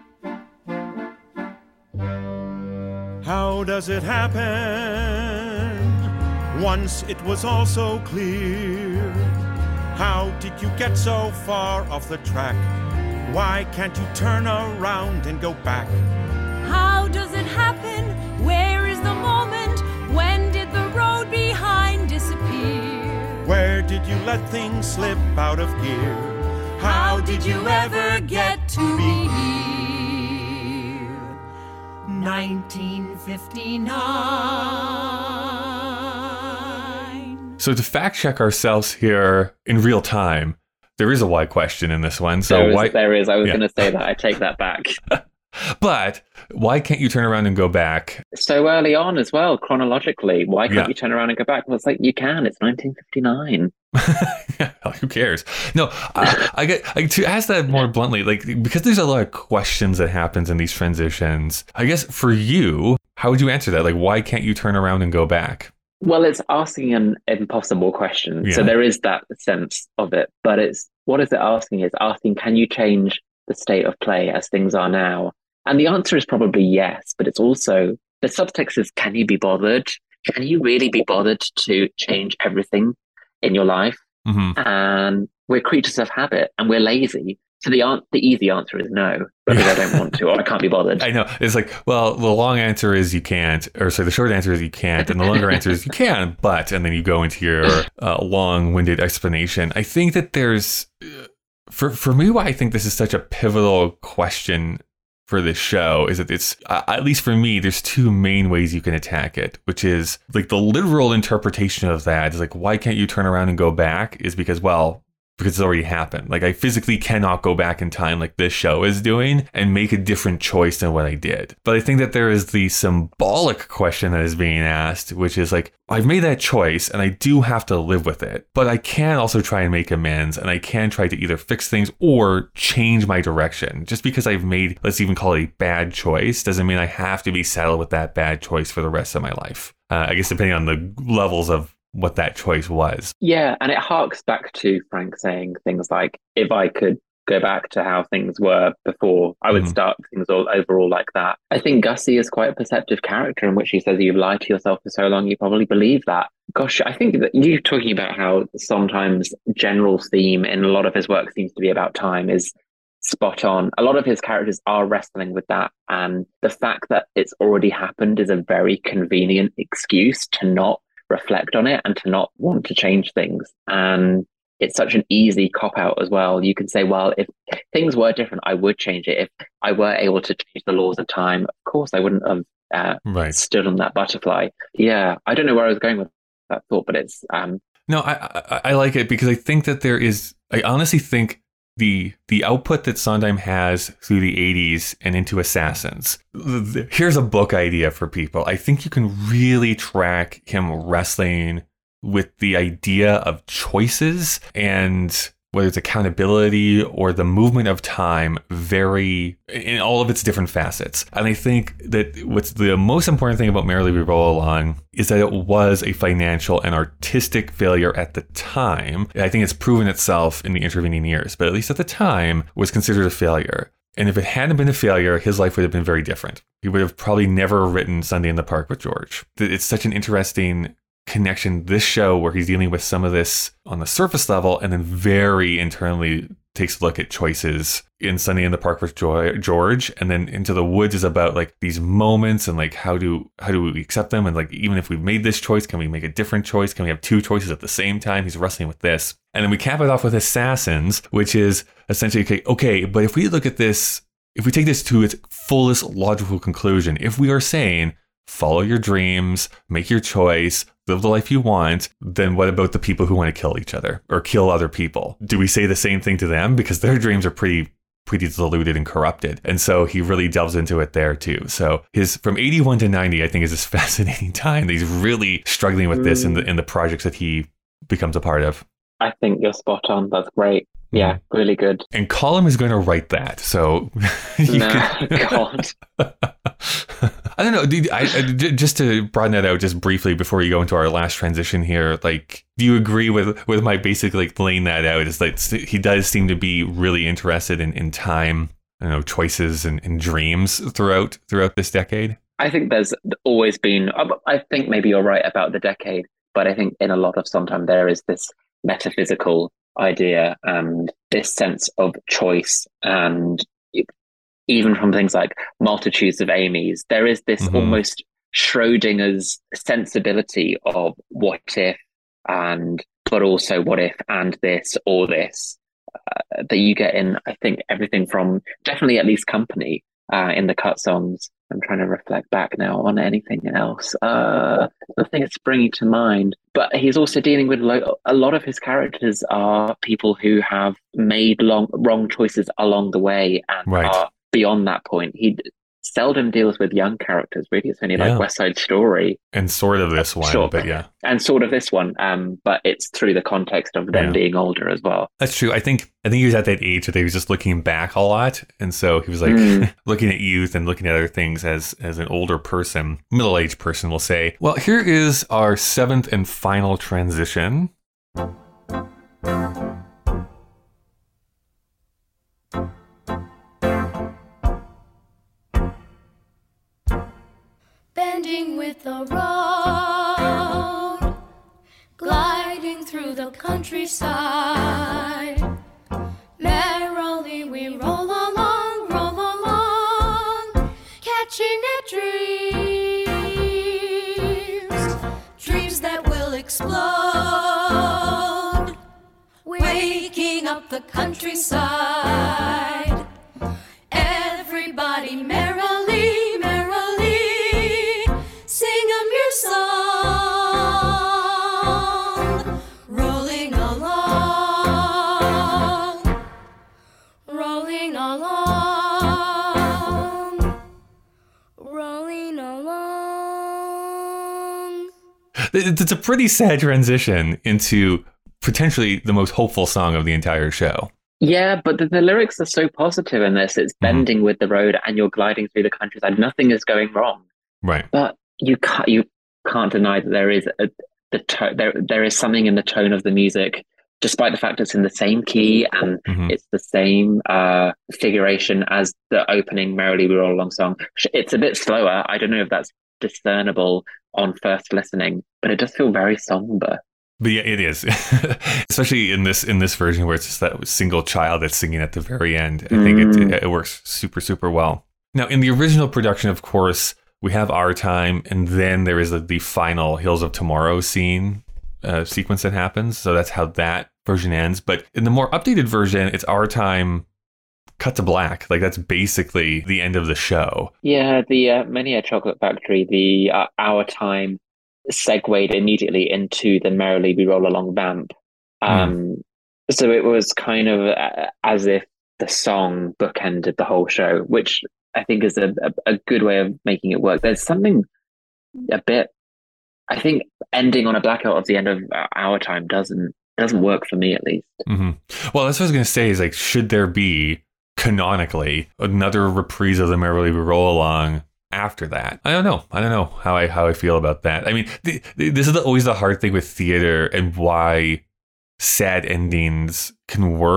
How does it happen? Once it was all so clear. How did you get so far off the track? Why can't you turn around and go back? How does it happen? Where is the moment? When did the road behind disappear? Where did you let things slip out of gear? How did you ever get to be here? nineteen fifty-nine. So to fact check ourselves here in real time, there is a why question in this one. So there is, why? there is. I was Yeah. going to say that. I take that back. But why can't you turn around and go back? So early on as well, chronologically. Why can't Yeah. you turn around and go back? Well, it's like, you can. It's nineteen fifty-nine. Who cares? No, I, I get I, to ask that more bluntly, like because there's a lot of questions that happens in these transitions. I guess for you, how would you answer that? Like, why can't you turn around and go back? Well, it's asking an impossible question. So Yeah. there is that sense of it. But it's what is it asking? It's asking, can you change the state of play as things are now? And the answer is probably yes. But it's also, the subtext is, can you be bothered? Can you really be bothered to change everything in your life? Mm-hmm. And we're creatures of habit and we're lazy. So the an- the easy answer is no, because I don't want to, or I can't be bothered. I know. It's like, well, the long answer is you can't, or so the short answer is you can't, and the longer answer is you can, but, and then you go into your uh, long-winded explanation. I think that there's, uh, for for me, why I think this is such a pivotal question for this show is that it's, uh, at least for me, there's two main ways you can attack it, which is like the literal interpretation of that is like, why can't you turn around and go back? Is because, well, because it's already happened. Like I physically cannot go back in time like this show is doing and make a different choice than what I did. But I think that there is the symbolic question that is being asked, which is like, I've made that choice and I do have to live with it, but I can also try and make amends and I can try to either fix things or change my direction. Just because I've made, let's even call it a bad choice, doesn't mean I have to be saddled with that bad choice for the rest of my life. Uh, I guess depending on the levels of what that choice was. Yeah, and it harks back to Frank saying things like, if I could go back to how things were before, I would Mhm. start things all overall like that. I think Gussie is quite a perceptive character in which he says you've lied to yourself for so long, you probably believe that. Gosh, I think that you talking about how sometimes general theme in a lot of his work seems to be about time is spot on. A lot of his characters are wrestling with that, and the fact that it's already happened is a very convenient excuse to not reflect on it and to not want to change things. And it's such an easy cop out as well. You can say, well, if things were different, I would change it. If I were able to change the laws of time, of course I wouldn't have uh, Right. stood on that butterfly. Yeah, I don't know where I was going with that thought, but it's um No, I, I I like it because I think that there is, I honestly think the the output that Sondheim has through the eighties and into Assassins. th- th- Here's a book idea for people. I think you can really track him wrestling with the idea of choices and whether it's accountability or the movement of time, very in all of its different facets. And I think that what's the most important thing about Merrily We Roll Along is that it was a financial and artistic failure at the time. I think it's proven itself in the intervening years, but at least at the time was considered a failure. And if it hadn't been a failure, his life would have been very different. He would have probably never written Sunday in the Park with George. It's such an interesting connection, this show, where he's dealing with some of this on the surface level and then very internally takes a look at choices in Sunday in the Park with Joy, George, and then Into the Woods is about like these moments and like how do how do we accept them, and like even if we've made this choice, can we make a different choice? Can we have two choices at the same time? He's wrestling with this, and then we cap it off with Assassins, which is essentially okay, okay, but if we look at this, if we take this to its fullest logical conclusion, if we are saying follow your dreams, make your choice, live the life you want, then what about the people who want to kill each other or kill other people? Do we say the same thing to them? Because their dreams are pretty pretty diluted and corrupted. And so he really delves into it there too. So his from eighty-one to ninety, I think, is this fascinating time that he's really struggling with this in the in the projects that he becomes a part of. I think you're spot on. That's great. Yeah, really good. And Colm is going to write that. So you No, can... God. I don't know. do you- I, I- j- just to broaden that out just briefly before you go into our last transition here, like, do you agree with, with my basically like laying that out? Is like he does seem to be really interested in, in time, I don't know, choices and, and dreams throughout throughout this decade? I think there's always been, I think maybe you're right about the decade, but I think in a lot of Sondheim there is this metaphysical idea and this sense of choice, and even from things like Multitudes of Amy's, there is this Mhm. almost Schrodinger's sensibility of what if, and but also what if and this or this, uh, that you get in, I think, everything from definitely at least Company uh, in the cut songs. I'm trying to reflect back now on anything else. Uh, nothing is springing to mind. But he's also dealing with lo- a lot of his characters are people who have made long wrong choices along the way and Right. are beyond that point. He d- seldom deals with young characters. Really, it's only Yeah. like West Side Story And sort of this one, Sure. but yeah. and sort of this one. Um, but it's through the context of them Yeah. being older as well. That's true. I think I think he was at that age that he was just looking back a lot, and so he was like Mm. looking at youth and looking at other things as as an older person, middle aged person will say. Well, here is our seventh and final transition. Bending with the road, gliding through the countryside. Merrily we roll along, roll along, catching at dreams, dreams that will explode, waking up the countryside. Everybody merrily, merrily, sing 'em your song, rolling along, rolling along, rolling along. It- It's a pretty sad transition into potentially the most hopeful song of the entire show. Yeah, but the, the lyrics are so positive in this. It's bending with the road, and you're gliding through the countryside. Nothing is going wrong. Right. But you can't you can't deny that there is a the to- there there is something in the tone of the music, despite the fact it's in the same key and Mhm. it's the same uh, figuration as the opening "Merrily We Roll Along" song. Sh- It's a bit slower. I don't know if that's discernible on first listening, but it does feel very somber. But yeah, it is, especially in this in this version where it's just that single child that's singing at the very end. I think Mm. it, it works super super well. Now, in the original production, of course, we have Our Time, and then there is the, the final Hills of Tomorrow scene uh, sequence that happens. So that's how that version ends. But in the more updated version, it's Our Time cut to black. Like that's basically the end of the show. Yeah, the uh, Many a Chocolate Factory, the uh, Our Time segued immediately into the Merrily We Roll Along vamp. Um, So it was kind of uh, as if the song bookended the whole show, which I think is a, a, a good way of making it work. There's something a bit, I think ending on a blackout of the end of uh, Our Time doesn't doesn't work for me, at least. hmm Well, that's what I was going to say is like, should there be canonically another reprise of the Merrily We Roll Along after that? I don't know. I don't know how I how I feel about that. I mean, the, the, this is the, always the hard thing with theater and why sad endings can work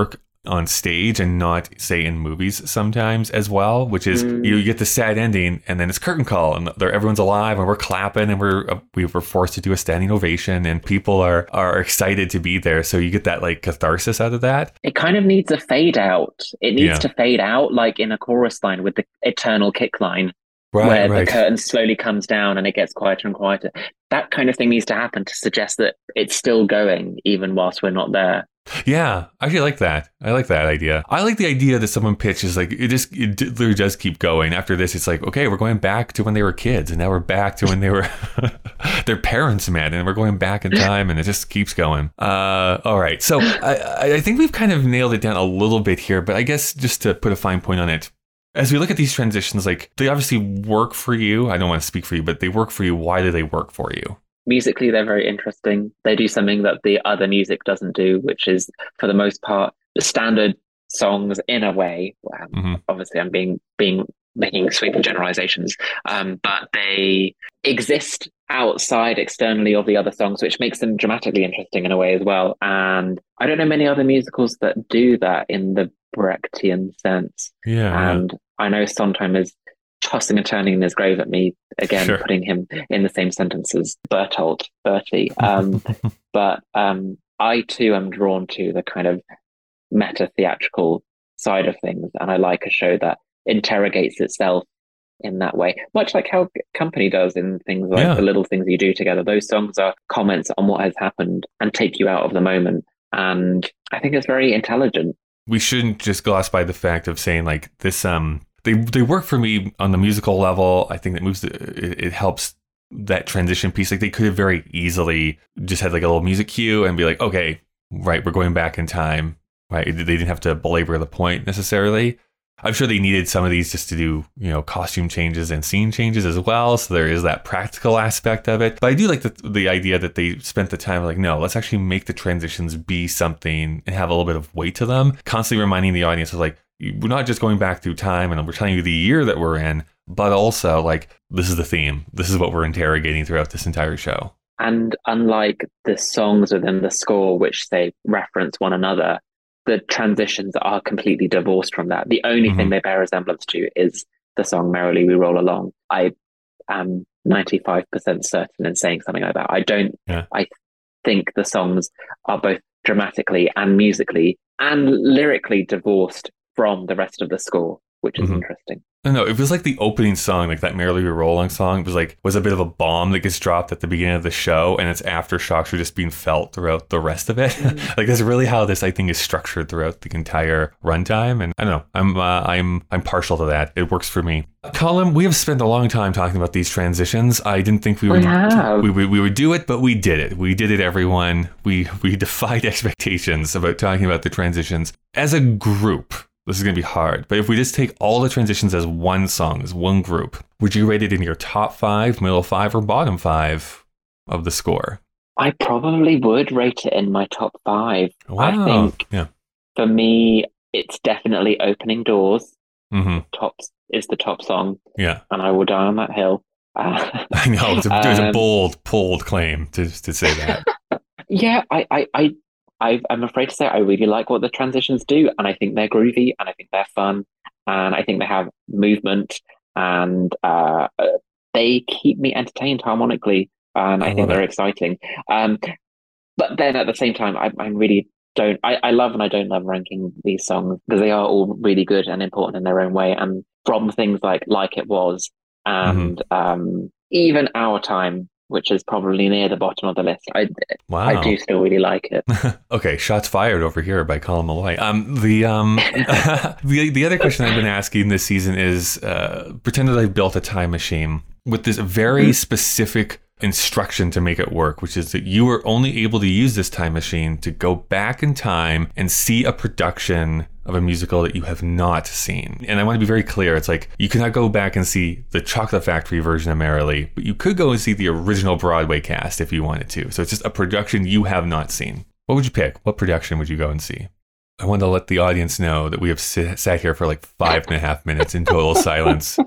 on stage and not, say, in movies sometimes as well, which is Mm. you get the sad ending and then it's curtain call and they're, everyone's alive and we're clapping and we're uh, we were forced to do a standing ovation and people are are excited to be there. So you get that like catharsis out of that. It kind of needs a fade out. It needs Yeah. to fade out like in a chorus line with the eternal kick line. Right, where right. the curtain slowly comes down and it gets quieter and quieter. That kind of thing needs to happen to suggest that it's still going even whilst we're not there. Yeah, I actually like that. I like that idea. I like the idea that someone pitches like it just it d- literally does keep going. After this, it's like, okay, we're going back to when they were kids, and now we're back to when they were their parents met, and we're going back in time, and it just keeps going. Uh, all right, so I, I think we've kind of nailed it down a little bit here, but I guess just to put a fine point on it. As we look at these transitions, like they obviously work for you. I don't want to speak for you, but they work for you. Why do they work for you? Musically, they're very interesting. They do something that the other music doesn't do, which is, for the most part, the standard songs in a way. Um, Mhm. Obviously, I'm being being making sweeping generalizations, um, but they exist outside externally of the other songs, which makes them dramatically interesting in a way as well. And I don't know many other musicals that do that in the Brechtian sense. Yeah, yeah. And I know Sondheim is tossing and turning in his grave at me again, Sure. putting him in the same sentence as Bertolt, Bertie. Um, but um, I too am drawn to the kind of meta theatrical side of things, and I like a show that interrogates itself in that way, much like how Company does in things like Yeah. The Little Things You Do Together. Those songs are comments on what has happened and take you out of the moment, and I think it's very intelligent. We shouldn't just gloss by the fact of saying like this. Um, they they work for me on the musical level. I think that moves. It, it helps that transition piece. Like they could have very easily just had like a little music cue and be like, okay, right, we're going back in time. Right, they didn't have to belabor the point necessarily. I'm sure they needed some of these just to do, you know, costume changes and scene changes as well. So there is that practical aspect of it. But I do like the the idea that they spent the time like, no, let's actually make the transitions be something and have a little bit of weight to them. Constantly reminding the audience of like, we're not just going back through time and we're telling you the year that we're in, but also like, this is the theme. This is what we're interrogating throughout this entire show. And unlike the songs within the score, which they reference one another, the transitions are completely divorced from that. The only Mhm. thing they bear resemblance to is the song Merrily We Roll Along. I am ninety-five percent certain in saying something like that. I don't, Yeah. I think the songs are both dramatically and musically and lyrically divorced from the rest of the score, which is Mhm. interesting. I don't know. It was like the opening song, like that Merrily We Roll Along song. It was like was a bit of a bomb that gets dropped at the beginning of the show, and its aftershocks are just being felt throughout the rest of it. Like that's really how this I think is structured throughout the entire runtime. And I don't know. I'm uh, I'm I'm partial to that. It works for me. Colin, we have spent a long time talking about these transitions. I didn't think we We would have. we, we, we would do it, but we did it. We did it, everyone. We we defied expectations about talking about the transitions as a group. This is going to be hard, but if we just take all the transitions as one song, as one group, would you rate it in your top five, middle five, or bottom five of the score? I probably would rate it in my top five. Wow. I think Yeah. for me, it's definitely Opening Doors. hmm Tops is the top song, Yeah. and I will die on that hill. Uh, I know. It's a, it's a Um, bold, bold claim to, to say that. yeah, I, I, I, I, I'm afraid to say I really like what the transitions do, and I think they're groovy, and I think they're fun, and I think they have movement, and uh, they keep me entertained harmonically, and I, I think love they're it. exciting. Um, but then at the same time, I, I really don't. I, I love and I don't love ranking these songs because they are all really good and important in their own way, and from things like Like It Was and um, even Our Time, which is probably near the bottom of the list. I Wow. I do still really like it. Okay, shots fired over here by Colin Malloy. Um, the um, the the other question I've been asking this season is, uh, pretend that I built a time machine with this very specific instruction to make it work, which is that you are only able to use this time machine to go back in time and see a production of a musical that you have not seen. And I want to be very clear. It's like, you cannot go back and see the Chocolate Factory version of Merrily, but you could go and see the original Broadway cast if you wanted to. So it's just a production you have not seen. What would you pick? What production would you go and see? I want to let the audience know that we have sit, sat here for like five and a half minutes in total silence.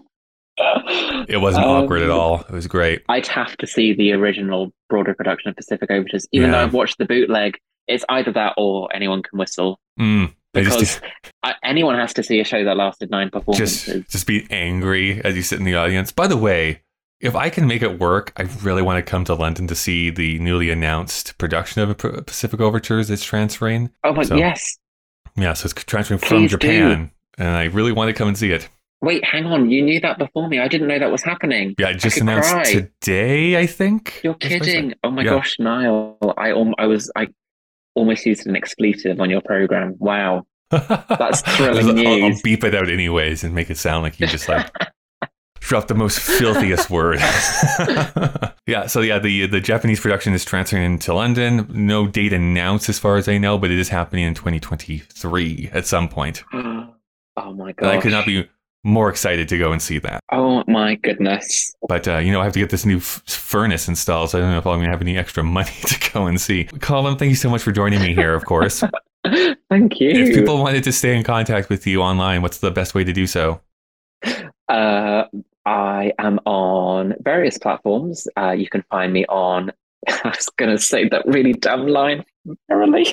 It wasn't Um, awkward at all. It was great. I'd have to see the original Broadway production of Pacific Overtures. Even Yeah. though I've watched the bootleg, it's either that or Anyone Can Whistle. Mm, I just- because I, anyone has to see a show that lasted nine performances. Just, just be angry as you sit in the audience. By the way, if I can make it work, I really want to come to London to see the newly announced production of Pacific Overtures that's transferring. Oh my So- yes. Yeah, so it's transferring from Please Japan, and I really want to come and see it. Wait, hang on. You knew that before me. I didn't know that was happening. Yeah, it just could announced cry. today, I think. You're That's what I said. kidding. Oh my Yeah. gosh, Niall. I al- I was I almost used an exclusive on your program. Wow. That's thrilling I'll, I'll news. beep it out anyways and make it sound like you just like dropped the most filthiest word. Yeah, so yeah, the the Japanese production is transferring into London. No date announced as far as I know, but it is happening in twenty twenty-three at some point. Oh my And I gosh. could not be more excited to go and see that. Oh my goodness. But, uh, you know, I have to get this new f- furnace installed, so I don't know if I'm going to have any extra money to go and see. Colin, thank you so much for joining me here, of course. Thank you. If people wanted to stay in contact with you online, what's the best way to do so? Uh, I am on various platforms. Uh, you can find me on, I was going to say that really dumb line, verily.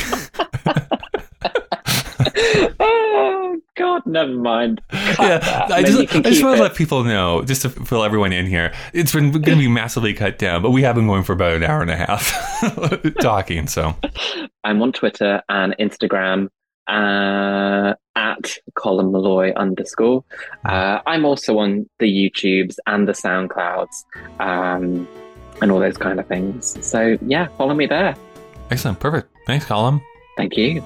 Oh, God, never mind. Cut Yeah, that. I Maybe just, you can I just keep want to it. let people know, just to fill everyone in here, it's been going to be massively cut down, but we have been going for about an hour and a half talking, so. I'm on Twitter and Instagram uh, at Colin Malloy underscore. Uh, I'm also on the YouTubes and the SoundClouds um, and all those kind of things. So yeah, follow me there. Excellent, perfect. Thanks, Colin. Thank you.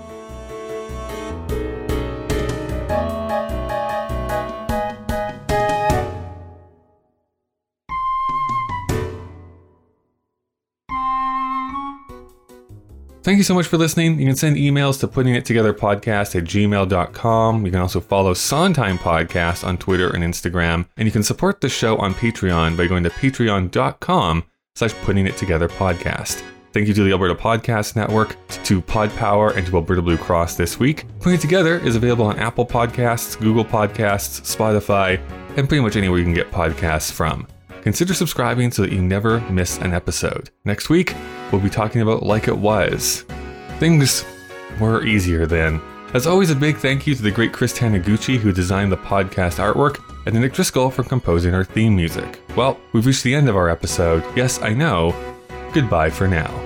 Thank you so much for listening. You can send emails to puttingittogetherpodcast at gmail dot com. You can also follow Sondheim Podcast on Twitter and Instagram. And you can support the show on Patreon by going to patreon dot com slash putting it together podcast. Thank you to the Alberta Podcast Network, to Pod Power, and to Alberta Blue Cross this week. Putting It Together is available on Apple Podcasts, Google Podcasts, Spotify, and pretty much anywhere you can get podcasts from. Consider subscribing so that you never miss an episode. Next week, we'll be talking about Like It Was. Things were easier then. As always, a big thank you to the great Chris Taniguchi, who designed the podcast artwork, and to Nick Driscoll for composing our theme music. Well, we've reached the end of our episode. Yes, I know. Goodbye for now.